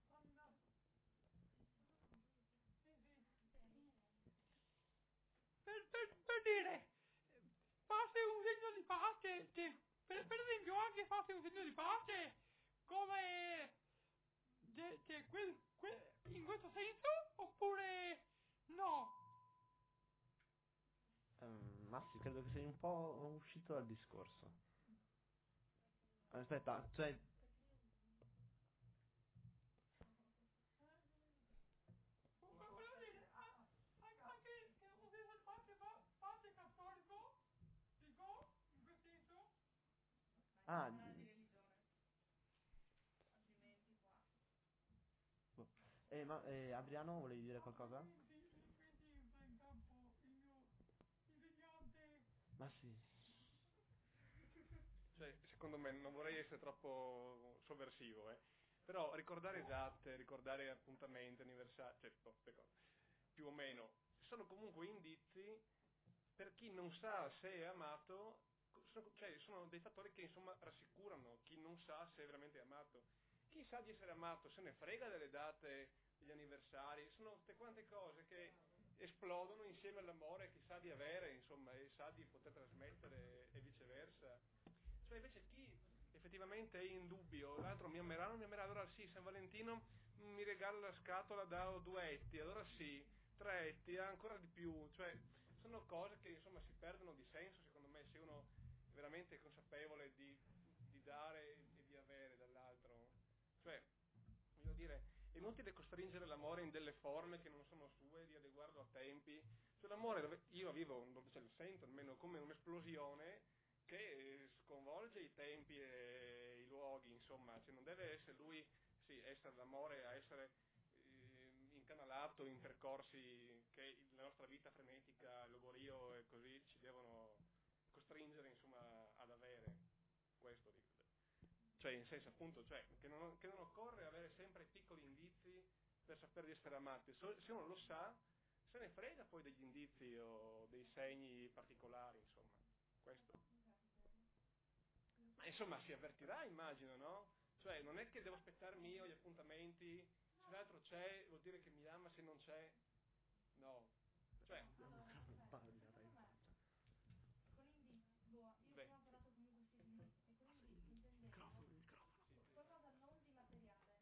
Per, per, per dire, fate un segno di pace, che, per, per esempio anche fate un segno di pace, come de, de, quel, quel, in questo senso, oppure no? Um, Massi, credo che sei un po' uscito dal discorso. Aspetta, cioè... Volevo dire, anche che un senso di pace, pace cattolico, dico, in questo senso? Ah, eh, ma eh, Adriano, volevi dire qualcosa? Quindi, quindi Ma sì. Cioè, secondo me, non vorrei essere troppo sovversivo, eh. Però ricordare date, ricordare appuntamenti, anniversari, cioè, boh, più o meno, sono comunque indizi per chi non sa se è amato, sono, cioè sono dei fattori che insomma rassicurano chi non sa se è veramente amato. Chi sa di essere amato se ne frega delle date, degli anniversari, sono tutte quante cose che esplodono insieme all'amore che sa di avere, insomma, e sa di poter trasmettere e viceversa. Cioè invece chi effettivamente è in dubbio, l'altro mi amerà, non mi amerà, allora sì, San Valentino mi regala la scatola da due etti, allora sì, tre etti, ancora di più, cioè sono cose che insomma si perdono di senso secondo me se uno è veramente consapevole di, di dare e di avere dall'altro. Cioè, voglio dire, è inutile costringere l'amore in delle forme che non sono sue, di adeguarlo a tempi. Cioè l'amore, io la vivo, cioè, lo sento almeno come un'esplosione che sconvolge i tempi e i luoghi, insomma, cioè non deve essere lui, sì, essere l'amore a essere eh, incanalato in percorsi che la nostra vita frenetica, il logorio e così ci devono costringere, insomma, ad avere questo, dico. Cioè, in senso appunto, cioè, che non, che non occorre avere sempre piccoli indizi per sapere di essere amati. So, se uno lo sa, se ne frega poi degli indizi o dei segni particolari, insomma, questo. Ma insomma si avvertirà, immagino, no? Cioè, non è che devo aspettarmi io gli appuntamenti, se l'altro c'è vuol dire che mi ama, se non c'è, no. Cioè... Con indizi, boh, io prima ho parlato comunque sì, e con indizi intendevo qualcosa non di materiale.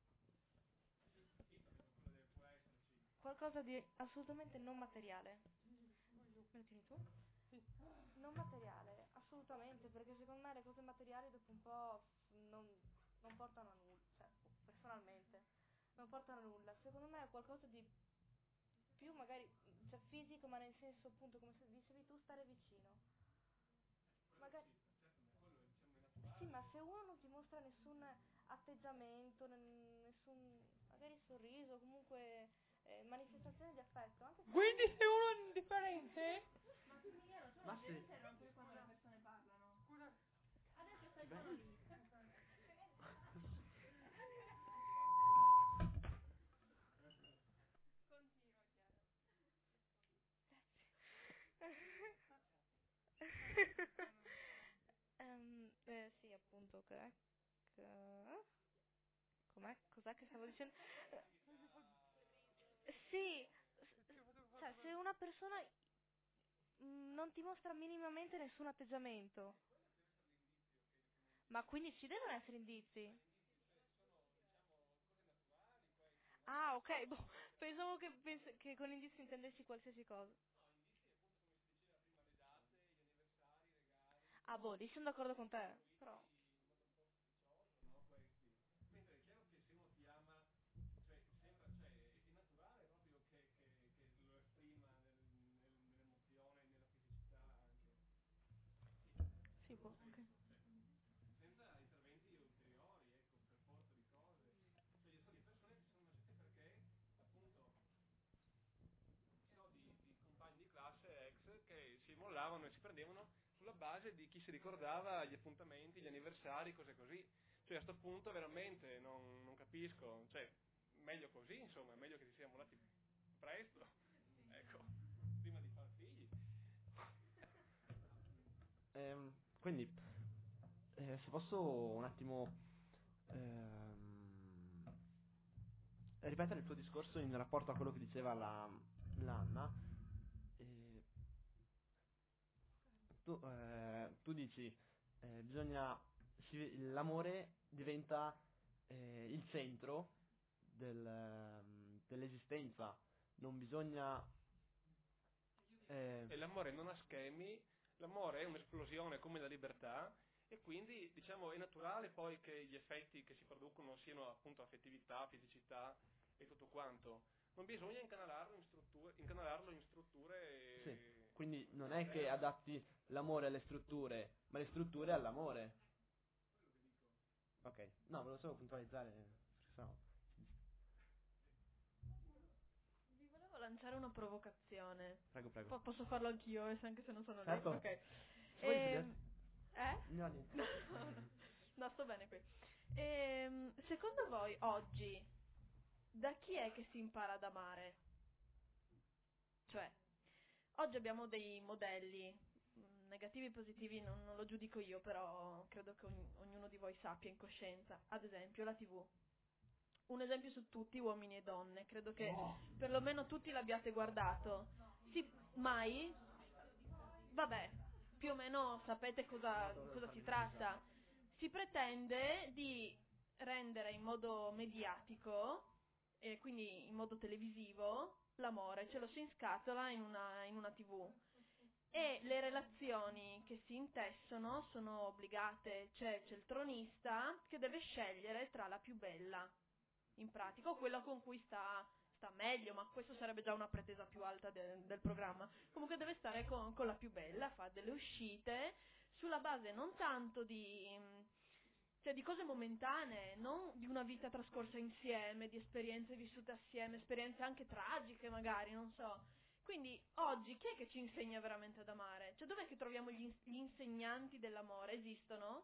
Qualcosa di assolutamente non materiale. Me lo tieni tu? Non materiale, assolutamente, perché secondo me le cose materiali dopo un po' non, non portano a nulla, cioè personalmente non portano a nulla. Secondo me è qualcosa di più magari, cioè fisico, ma nel senso appunto come se dicevi tu, stare vicino. Magari sì, ma se uno non ti mostra nessun atteggiamento, nessun magari sorriso, comunque eh, manifestazione di affetto, anche se quindi se uno è indifferente? Ma tu Miguel, tu Ma non devi sì. se non puoi quando le persone parlano. Scusa. Adesso stai solo lì. Continua, Chiara. um, eh, sì, appunto, che com'è? Cos'è che stavo dicendo? Eh, sì, cioè se una persona mh, non ti mostra minimamente nessun atteggiamento, ma quindi ci devono essere indizi? Ah, ok, boh, pensavo che, pens- che con indizi intendessi qualsiasi cosa. Ah, boh, lì sono d'accordo con te, però... Mentre è chiaro che se uno ti ama, cioè, sembra, cioè, è naturale proprio che, che, che lo esprima nel, nel, nell'emozione, nella fisicità anche. Sì, boh, ok. Senza interventi ulteriori, ecco, per forza di cose. Cioè, io so di persone che sono nascite perché, appunto, so di, di compagni di classe ex che si mollavano e si prendevano sulla base di chi si ricordava gli appuntamenti, gli anniversari, cose così. Cioè a sto punto veramente non, non capisco, cioè meglio così, insomma, è meglio che si sia mollati presto, ecco, prima di far figli. Ehm, quindi, eh, se posso un attimo ehm, ripetere il tuo discorso in rapporto a quello che diceva la, l'Anna, eh, tu, eh, tu dici eh, bisogna si, l'amore diventa eh, il centro del, ehm, dell'esistenza, non bisogna eh, E l'amore non ha schemi, l'amore è un'esplosione come la libertà e quindi diciamo è naturale poi che gli effetti che si producono siano appunto affettività, fisicità e tutto quanto. Non bisogna incanalarlo in strutture, incanalarlo in strutture. Sì, quindi non è che adatti l'amore alle strutture, ma le strutture all'amore. Quello che dico. Ok, no, volevo solo puntualizzare. No. Vi volevo lanciare una provocazione. Prego, prego. Po- posso farlo anch'io, anche se non sono Certo. lei? Ok. Vuoi Ehm, eh? No, niente. No, no, no, sto bene qui. Ehm, secondo voi oggi da chi è che si impara ad amare? Cioè, oggi abbiamo dei modelli mh, negativi e positivi, non, non lo giudico io, però credo che ogn- ognuno di voi sappia in coscienza. Ad esempio la tivù. Un esempio su tutti, uomini e donne. Credo che perlomeno tutti l'abbiate guardato. Sì, mai? Vabbè, più o meno sapete cosa, cosa si tratta. Si pretende di rendere in modo mediatico, e quindi in modo televisivo, l'amore, ce lo si inscatola in una, in una tivù. E le relazioni che si intessono sono obbligate, c'è, c'è il tronista che deve scegliere tra la più bella, in pratica, o quella con cui sta, sta meglio, ma questo sarebbe già una pretesa più alta de, del programma. Comunque deve stare con, con la più bella, fa delle uscite sulla base non tanto di, cioè, di cose momentanee, non di una vita trascorsa insieme, di esperienze vissute assieme, esperienze anche tragiche magari, non so. Quindi oggi chi è che ci insegna veramente ad amare? Cioè dov'è che troviamo gli, ins- gli insegnanti dell'amore? Esistono?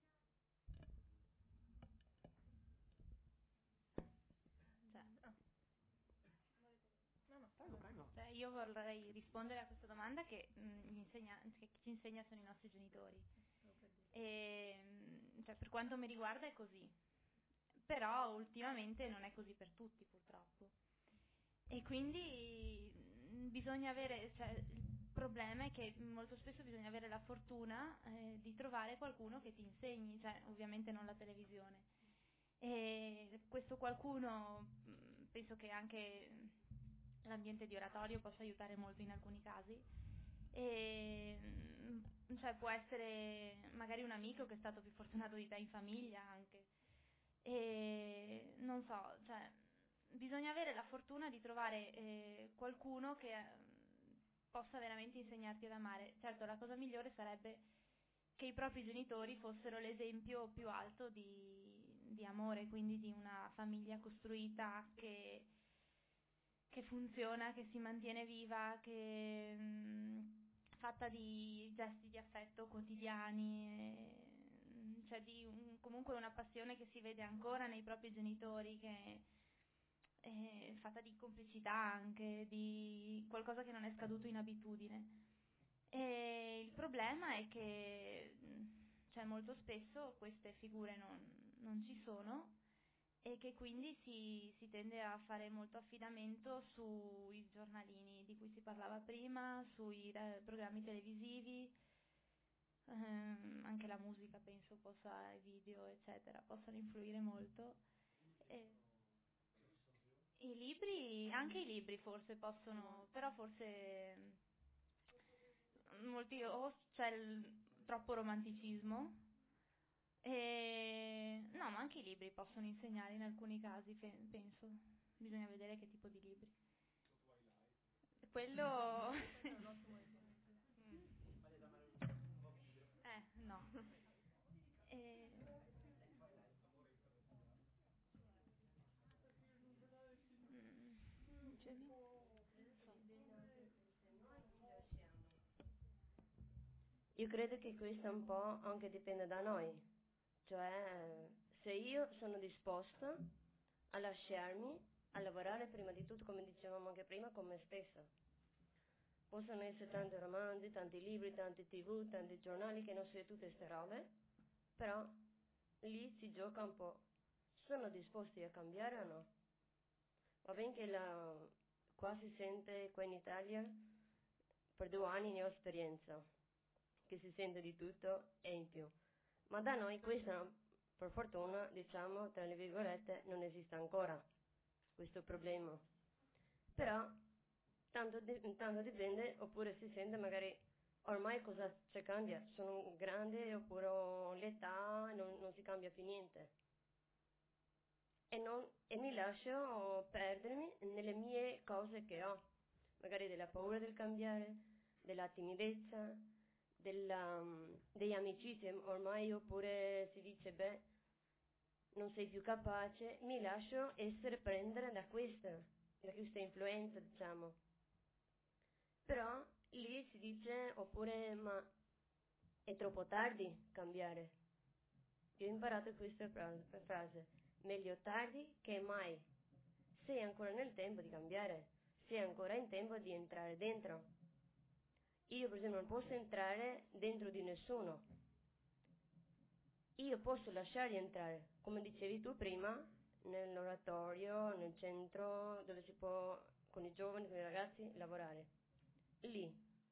Cioè, Ah. No, no, Prego, prego. cioè, io vorrei rispondere a questa domanda che, mh, gli insegna- che chi ci insegna sono i nostri genitori. E, mh, cioè, per quanto mi riguarda è così. Però ultimamente non è così per tutti, purtroppo. E quindi mh, bisogna avere, cioè, il problema è che molto spesso bisogna avere la fortuna eh, di trovare qualcuno che ti insegni, cioè ovviamente non la televisione. E questo qualcuno, mh, penso che anche l'ambiente di oratorio possa aiutare molto in alcuni casi. E, mh, cioè, può essere magari un amico che è stato più fortunato di te in famiglia anche. E non so, cioè, bisogna avere la fortuna di trovare eh, qualcuno che eh, possa veramente insegnarti ad amare. Certo, la cosa migliore sarebbe che i propri genitori fossero l'esempio più alto di, di amore, quindi di una famiglia costruita che, che funziona, che si mantiene viva, che mh, fatta di gesti di affetto quotidiani, e, cioè di un, comunque una passione che si vede ancora nei propri genitori, che è fatta di complicità anche, di qualcosa che non è scaduto in abitudine. E il problema è che cioè, molto spesso queste figure non, non ci sono e che quindi si, si tende a fare molto affidamento sui giornalini di cui si parlava prima, sui eh, programmi televisivi, ehm, anche la musica penso possa, i video eccetera, possano influire molto. E i libri, anche i libri forse possono, però forse molti o c'è il troppo romanticismo e no, ma anche i libri possono insegnare in alcuni casi, fe- penso, bisogna vedere che tipo di libri. Quello mm. eh no e... mm. Cioè, Io credo che questo un po' anche dipende da noi, cioè se io sono disposta a lasciarmi, a lavorare prima di tutto, come dicevamo anche prima, con me stessa. Possono essere tanti romanzi, tanti libri, tanti tv, tanti giornali, che non so tutte queste robe, però lì si gioca un po'. Sono disposti a cambiare o no? Va bene che la, qua si sente, qua in Italia, per due anni ne ho esperienza, che si sente di tutto e in più. Ma da noi questo, per fortuna, diciamo, tra le virgolette, non esiste ancora questo problema. Però, tanto, di, tanto dipende, oppure si sente magari, ormai cosa c'è cambia? Sono grande, oppure l'età, non, non si cambia più niente. E, non, e mi lascio perdermi nelle mie cose che ho, magari della paura del cambiare, della timidezza, della, delle amicizie, ormai oppure si dice, beh, non sei più capace, mi lascio essere prendere da questo, da questa influenza, diciamo. Però lì si dice, oppure, ma è troppo tardi cambiare. Io ho imparato questa frase, meglio tardi che mai. Sei ancora nel tempo di cambiare, sei ancora in tempo di entrare dentro. Io per esempio non posso entrare dentro di nessuno. Io posso lasciarli entrare, come dicevi tu prima, nell'oratorio, nel centro dove si può con i giovani, con i ragazzi lavorare. Lì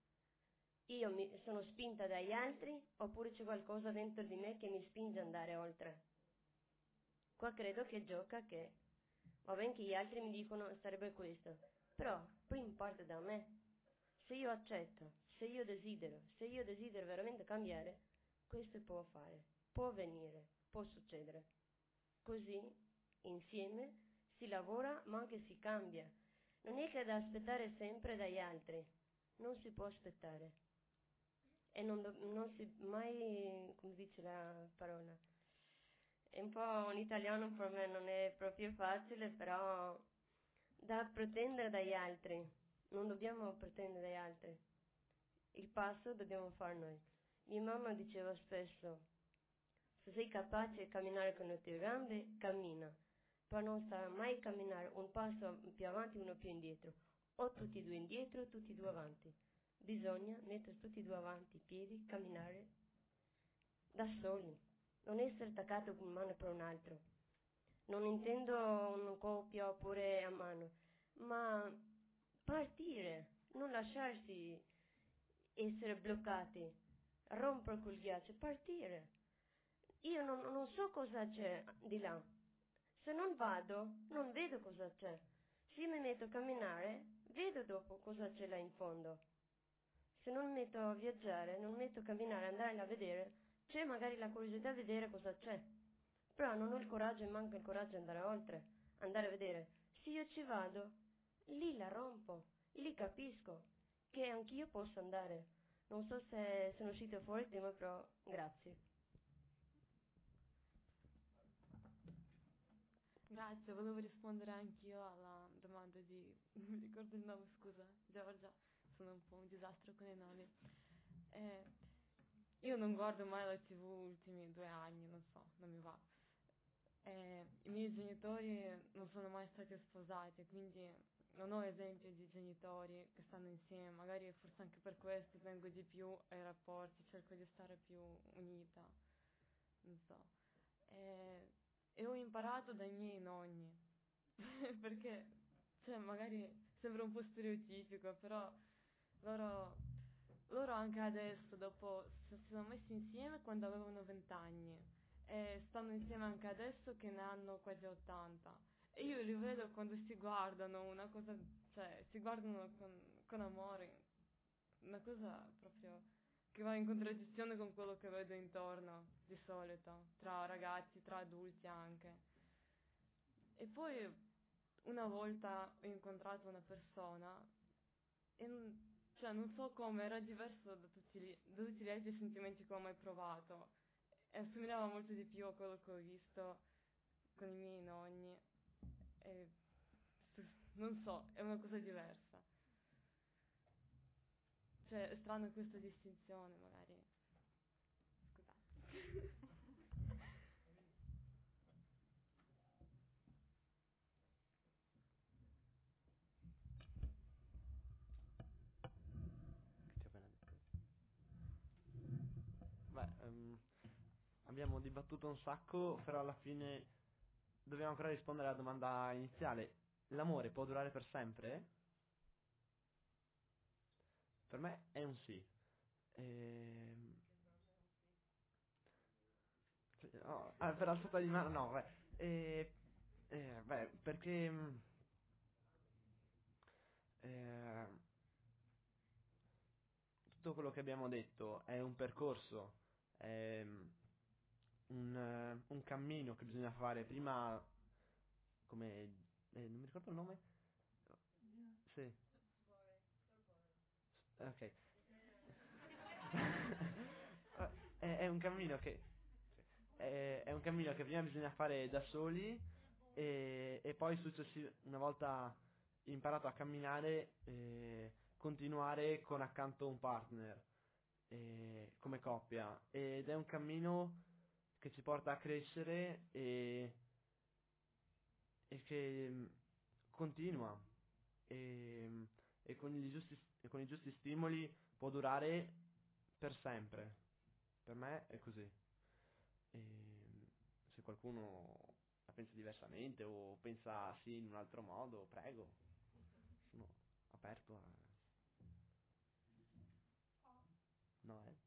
io mi sono spinta dagli altri oppure c'è qualcosa dentro di me che mi spinge ad andare oltre. Qua credo che gioca che va bene che gli altri mi dicono sarebbe questo, però prima parte da me. Se io accetto, se io desidero, se io desidero veramente cambiare, questo può fare, può avvenire, può succedere. Così insieme si lavora ma anche si cambia. Non è che è da aspettare sempre dagli altri, non si può aspettare. E non, do, non si mai, come dice la parola, è un po' un italiano per me, non è proprio facile, però da pretendere dagli altri, non dobbiamo pretendere dagli altri, il passo dobbiamo fare noi. Mia mamma diceva spesso, se sei capace di camminare con le tue gambe, cammina, però non sarà mai camminare un passo più avanti e uno più indietro, o tutti e due indietro o tutti e due avanti. Bisogna mettere tutti e due avanti i piedi, camminare da soli, non essere attaccati una mano per un altro. Non intendo una coppia oppure a mano, ma partire, non lasciarsi essere bloccati, rompere quel ghiaccio, partire. Io non, non so cosa c'è di là, se non vado non vedo cosa c'è, se io mi metto a camminare vedo dopo cosa c'è là in fondo. Se non mi metto a viaggiare, non mi metto a camminare, andare a vedere, c'è magari la curiosità di vedere cosa c'è, però non ho il coraggio e manca il coraggio di andare oltre, andare a vedere. Se io ci vado, lì la rompo, lì capisco che anch'io posso andare. Non so se sono uscito fuori il tema, però grazie. Grazie, volevo rispondere anch'io alla domanda di, non mi ricordo il nome, scusa, Giorgia, sono un po' un disastro con i nomi. Eh, io non guardo mai la tivù ultimi due anni, non so, non mi va. Eh, I miei genitori non sono mai stati sposati, quindi non ho esempi di genitori che stanno insieme, magari forse anche per questo tengo di più ai rapporti, cerco di stare più unita, non so. Eh, e ho imparato dai miei nonni, perché, cioè, magari sembra un po' stereotipico, però loro, loro anche adesso, dopo, si sono messi insieme quando avevano vent'anni e stanno insieme anche adesso che ne hanno quasi ottanta. E io li vedo quando si guardano, una cosa, cioè, si guardano con, con amore, una cosa proprio che va in contraddizione con quello che vedo intorno di solito, tra ragazzi, tra adulti anche. E poi una volta ho incontrato una persona e cioè, non so come, era diverso da tutti, gli, da tutti gli altri sentimenti che ho mai provato e assomigliava molto di più a quello che ho visto con i miei nonni e non so, è una cosa diversa. Cioè, è strano questa distinzione, magari. Scusate. Beh, um, abbiamo dibattuto un sacco, però alla fine dobbiamo ancora rispondere alla domanda iniziale. L'amore può durare per sempre? Per me è un sì. Ehm... No, ah, per alzata di mano, no, beh. E, eh, beh, perché eh, tutto quello che abbiamo detto è un percorso, è un, un cammino che bisogna fare prima, come, eh, non mi ricordo il nome? Sì. Ok. è, è un cammino che è, è un cammino che prima bisogna fare da soli e, e poi successiv- una volta imparato a camminare e continuare con accanto un partner e, come coppia, ed è un cammino che ci porta a crescere e, e che mh, continua e, e con i giusti, e con i giusti stimoli può durare per sempre. Per me è così. E se qualcuno la pensa diversamente o pensa sì in un altro modo, prego, sono aperto a... No, eh.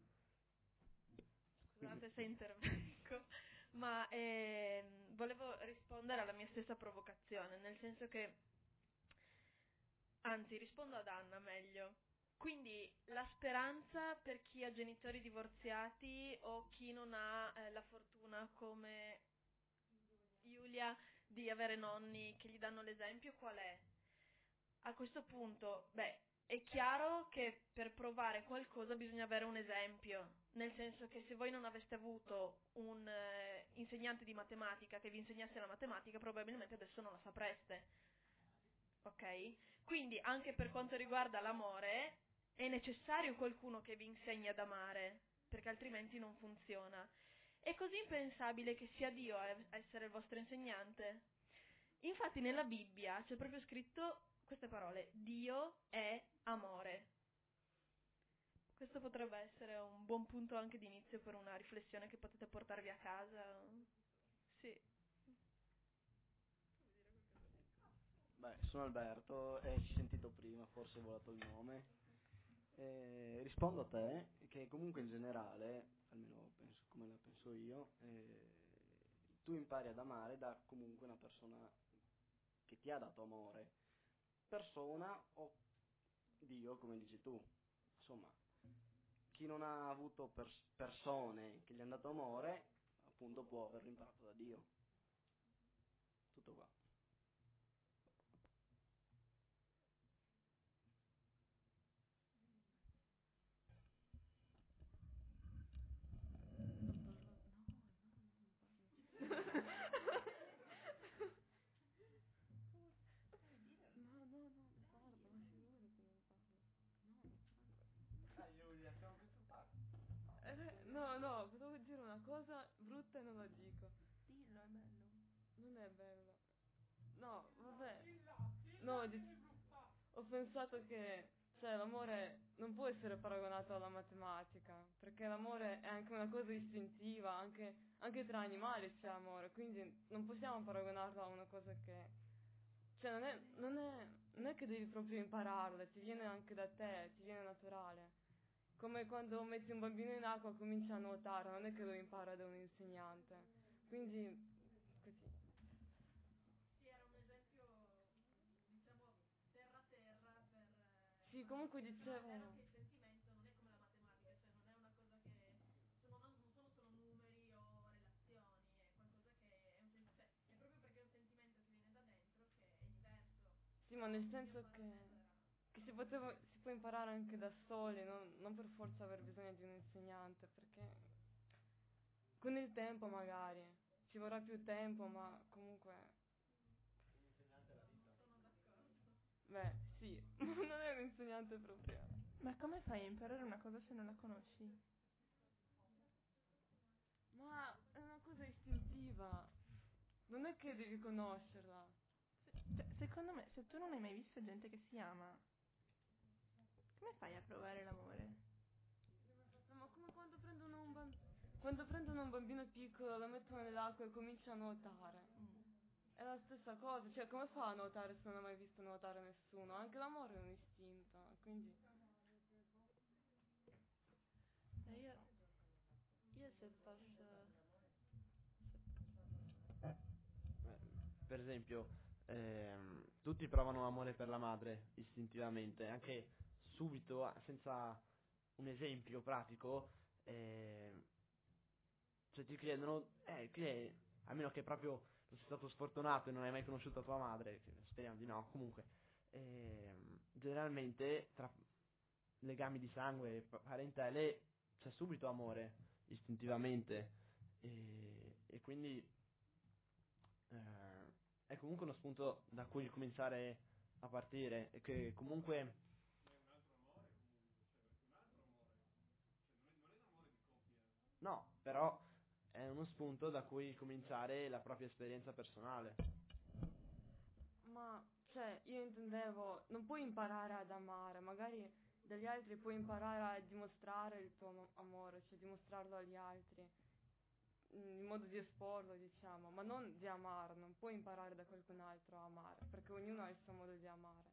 Scusate se intervengo, ma ehm, volevo rispondere alla mia stessa provocazione, nel senso che, anzi, rispondo ad Anna meglio. Quindi la speranza per chi ha genitori divorziati o chi non ha eh, la fortuna come Giulia di avere nonni che gli danno l'esempio, qual è? A questo punto, beh, è chiaro che per provare qualcosa bisogna avere un esempio, nel senso che se voi non aveste avuto un eh, insegnante di matematica che vi insegnasse la matematica, probabilmente adesso non la sapreste. Ok? Quindi anche per quanto riguarda l'amore è necessario qualcuno che vi insegni ad amare, perché altrimenti non funziona. È così impensabile che sia Dio a essere il vostro insegnante. Infatti nella Bibbia c'è proprio scritto queste parole: Dio è amore. Questo potrebbe essere un buon punto anche di inizio per una riflessione che potete portarvi a casa. Sì. Beh, sono Alberto e ci ho sentito prima, forse ho volato il nome. Eh, rispondo a te che comunque in generale, almeno penso, come la penso io, eh, tu impari ad amare da comunque una persona che ti ha dato amore, persona o Dio, come dici tu. Insomma, chi non ha avuto pers- persone che gli hanno dato amore, appunto può averlo imparato da Dio. Tutto qua. No, no, no, parla, ma figurati, non parlo. No, non parlo. Dai Giulia, siamo questo parte. Eh, no, no, volevo dire una cosa brutta e non la dico. Dillo, è bello. Non è bello. No, vabbè. No, di- ho pensato che, cioè, l'amore non può essere paragonato alla matematica, perché l'amore è anche una cosa istintiva, anche, anche tra animali c'è amore, quindi non possiamo paragonarlo a una cosa che, cioè, non è, non è, non è che devi proprio impararla, ti viene anche da te, ti viene naturale. Come quando metti un bambino in acqua e comincia a nuotare, non è che lo impara da un insegnante. Quindi, così. Sì, era un esempio, diciamo, terra-terra per... Sì, comunque per dicevo... è vero che il sentimento non è come la matematica, cioè non è una cosa che... Sono, non sono solo numeri o relazioni, è qualcosa che è un sentimento... Cioè, è proprio perché è un sentimento che viene da dentro che è diverso. Sì, ma nel senso che... che si, poteva, si può imparare anche da soli, non, non per forza aver bisogno di un insegnante, perché con il tempo magari ci vorrà più tempo, ma comunque... Un insegnante alla vita. Sono d'accordo. Beh, sì, non è un insegnante proprio. Ma come fai a imparare una cosa se non la conosci? Ma è una cosa istintiva, non è che devi conoscerla. Se- cioè, secondo me, se tu non hai mai visto gente che si ama, come fai a provare l'amore? No, ma come quando prendono un bambino, quando prendono un bambino piccolo, lo mettono nell'acqua e comincia a nuotare. Mm. È la stessa cosa, cioè come fa a nuotare se non ha mai visto nuotare nessuno? Anche l'amore è un istinto, quindi... Eh, io, io se posso... Eh, per esempio, ehm, tutti provano amore per la madre istintivamente, anche subito, a- senza un esempio pratico, ehm, cioè ti chiedono, eh, chi è, a meno che proprio non sei stato sfortunato e non hai mai conosciuto tua madre, che speriamo di no, comunque, ehm, generalmente tra legami di sangue e pa- parentele c'è subito amore, istintivamente, e, e quindi eh, è comunque uno spunto da cui cominciare a partire, e che comunque... No, però è uno spunto da cui cominciare la propria esperienza personale. Ma, cioè, io intendevo, non puoi imparare ad amare, magari dagli altri puoi imparare a dimostrare il tuo am- amore, cioè dimostrarlo agli altri, in modo di esporlo, diciamo, ma non di amare, non puoi imparare da qualcun altro a amare, perché ognuno ha il suo modo di amare.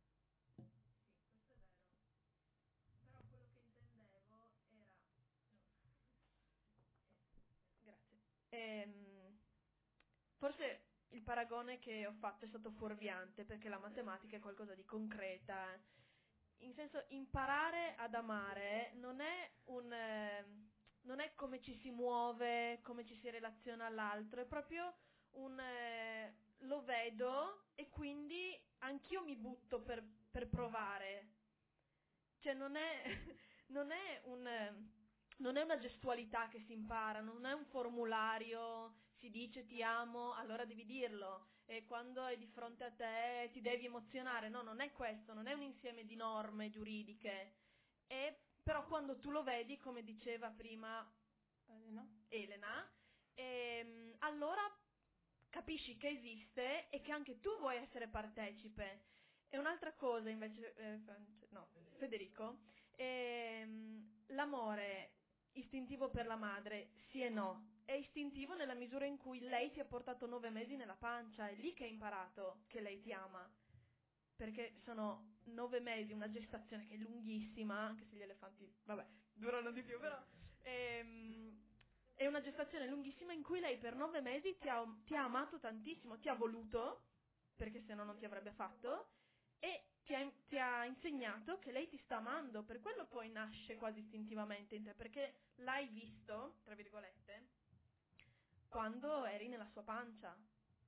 Grazie. Ehm, forse il paragone che ho fatto è stato fuorviante, perché la matematica è qualcosa di concreta. eh. In senso, imparare ad amare non è un eh, non è come ci si muove, come ci si relaziona all'altro, è proprio un eh, lo vedo e quindi anch'io mi butto per, per provare. Cioè non è non è un eh, non è una gestualità che si impara, non è un formulario, si dice ti amo, allora devi dirlo, e quando è di fronte a te ti devi emozionare. No, non è questo, non è un insieme di norme giuridiche. E però quando tu lo vedi, come diceva prima Elena, Elena ehm, allora capisci che esiste e che anche tu vuoi essere partecipe. E un'altra cosa invece, eh, France- no, Federico, ehm, l'amore istintivo per la madre, sì e no. È istintivo nella misura in cui lei ti ha portato nove mesi nella pancia, è lì che hai imparato che lei ti ama. Perché sono nove mesi, una gestazione che è lunghissima, anche se gli elefanti, vabbè, durano di più, però ehm, è una gestazione lunghissima in cui lei per nove mesi ti ha, ti ha amato tantissimo, ti ha voluto, perché se no non ti avrebbe fatto, e ti ha, ti ha insegnato che lei ti sta amando. Per quello poi nasce quasi istintivamente in te, perché l'hai visto, tra virgolette, quando eri nella sua pancia.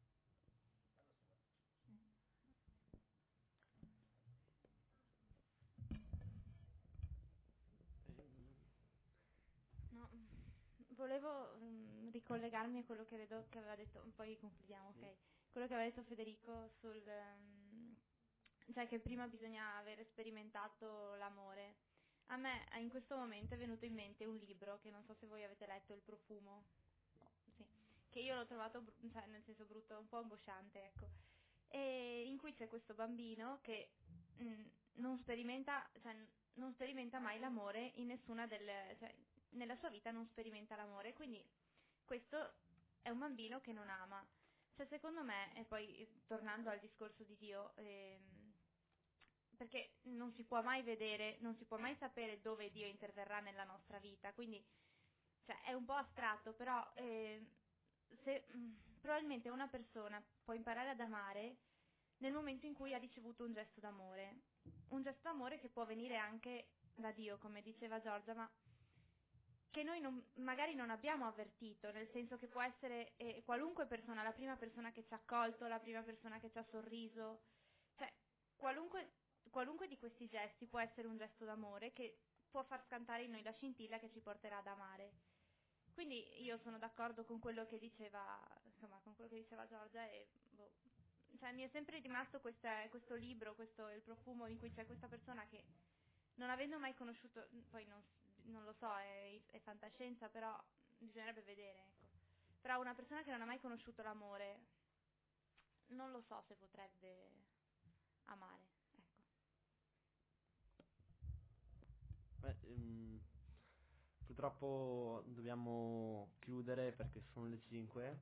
No, volevo mm, ricollegarmi a quello che vedo che aveva detto, poi concludiamo, ok? Quello che aveva detto Federico sul mm, cioè che prima bisogna aver sperimentato l'amore. A me eh, in questo momento è venuto in mente un libro che non so se voi avete letto, Il profumo. Sì, che io l'ho trovato, bru- cioè nel senso brutto, un po' angosciante, ecco. E in cui c'è questo bambino che mm, non sperimenta, cioè non sperimenta mai l'amore in nessuna delle, cioè nella sua vita non sperimenta l'amore, quindi questo è un bambino che non ama. Cioè secondo me, e poi eh, tornando al discorso di Dio, ehm, perché non si può mai vedere, non si può mai sapere dove Dio interverrà nella nostra vita, quindi cioè, è un po' astratto, però eh, se, mh, probabilmente una persona può imparare ad amare nel momento in cui ha ricevuto un gesto d'amore, un gesto d'amore che può venire anche da Dio, come diceva Giorgia, ma che noi non, magari non abbiamo avvertito, nel senso che può essere eh, qualunque persona, la prima persona che ci ha accolto, la prima persona che ci ha sorriso, cioè qualunque, qualunque di questi gesti può essere un gesto d'amore che può far scantare in noi la scintilla che ci porterà ad amare. Quindi io sono d'accordo con quello che diceva, insomma, con quello che diceva Giorgia e boh, cioè, mi è sempre rimasto questa, questo libro, questo Il profumo, in cui c'è questa persona che non avendo mai conosciuto, poi non, non lo so, è, è fantascienza, però bisognerebbe vedere, ecco. Però una persona che non ha mai conosciuto l'amore, non lo so se potrebbe amare, ecco. Beh, ehm, purtroppo dobbiamo chiudere perché sono le cinque.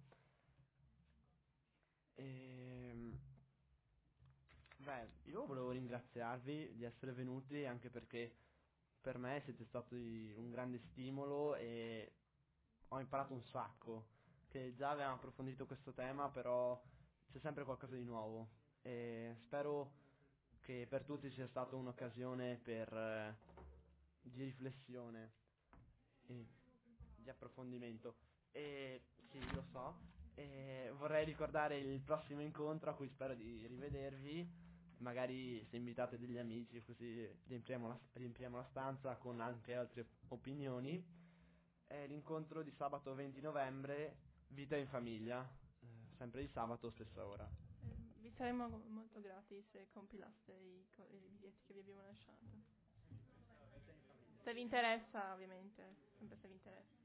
Ehm, beh, io volevo ringraziarvi di essere venuti, anche perché per me siete stati un grande stimolo e ho imparato un sacco, che già avevamo approfondito questo tema, però c'è sempre qualcosa di nuovo e spero che per tutti sia stata un'occasione per, eh, di riflessione e di approfondimento. E sì, lo so, e vorrei ricordare il prossimo incontro a cui spero di rivedervi. Magari se invitate degli amici, così riempiamo la, riempiamo la stanza con anche altre opinioni. È l'incontro di sabato venti novembre, Vita in famiglia, eh, sempre di sabato, stessa ora. vi saremmo molto grati se compilaste i, co- i biglietti che vi abbiamo lasciato. Se vi interessa, ovviamente, sempre se vi interessa.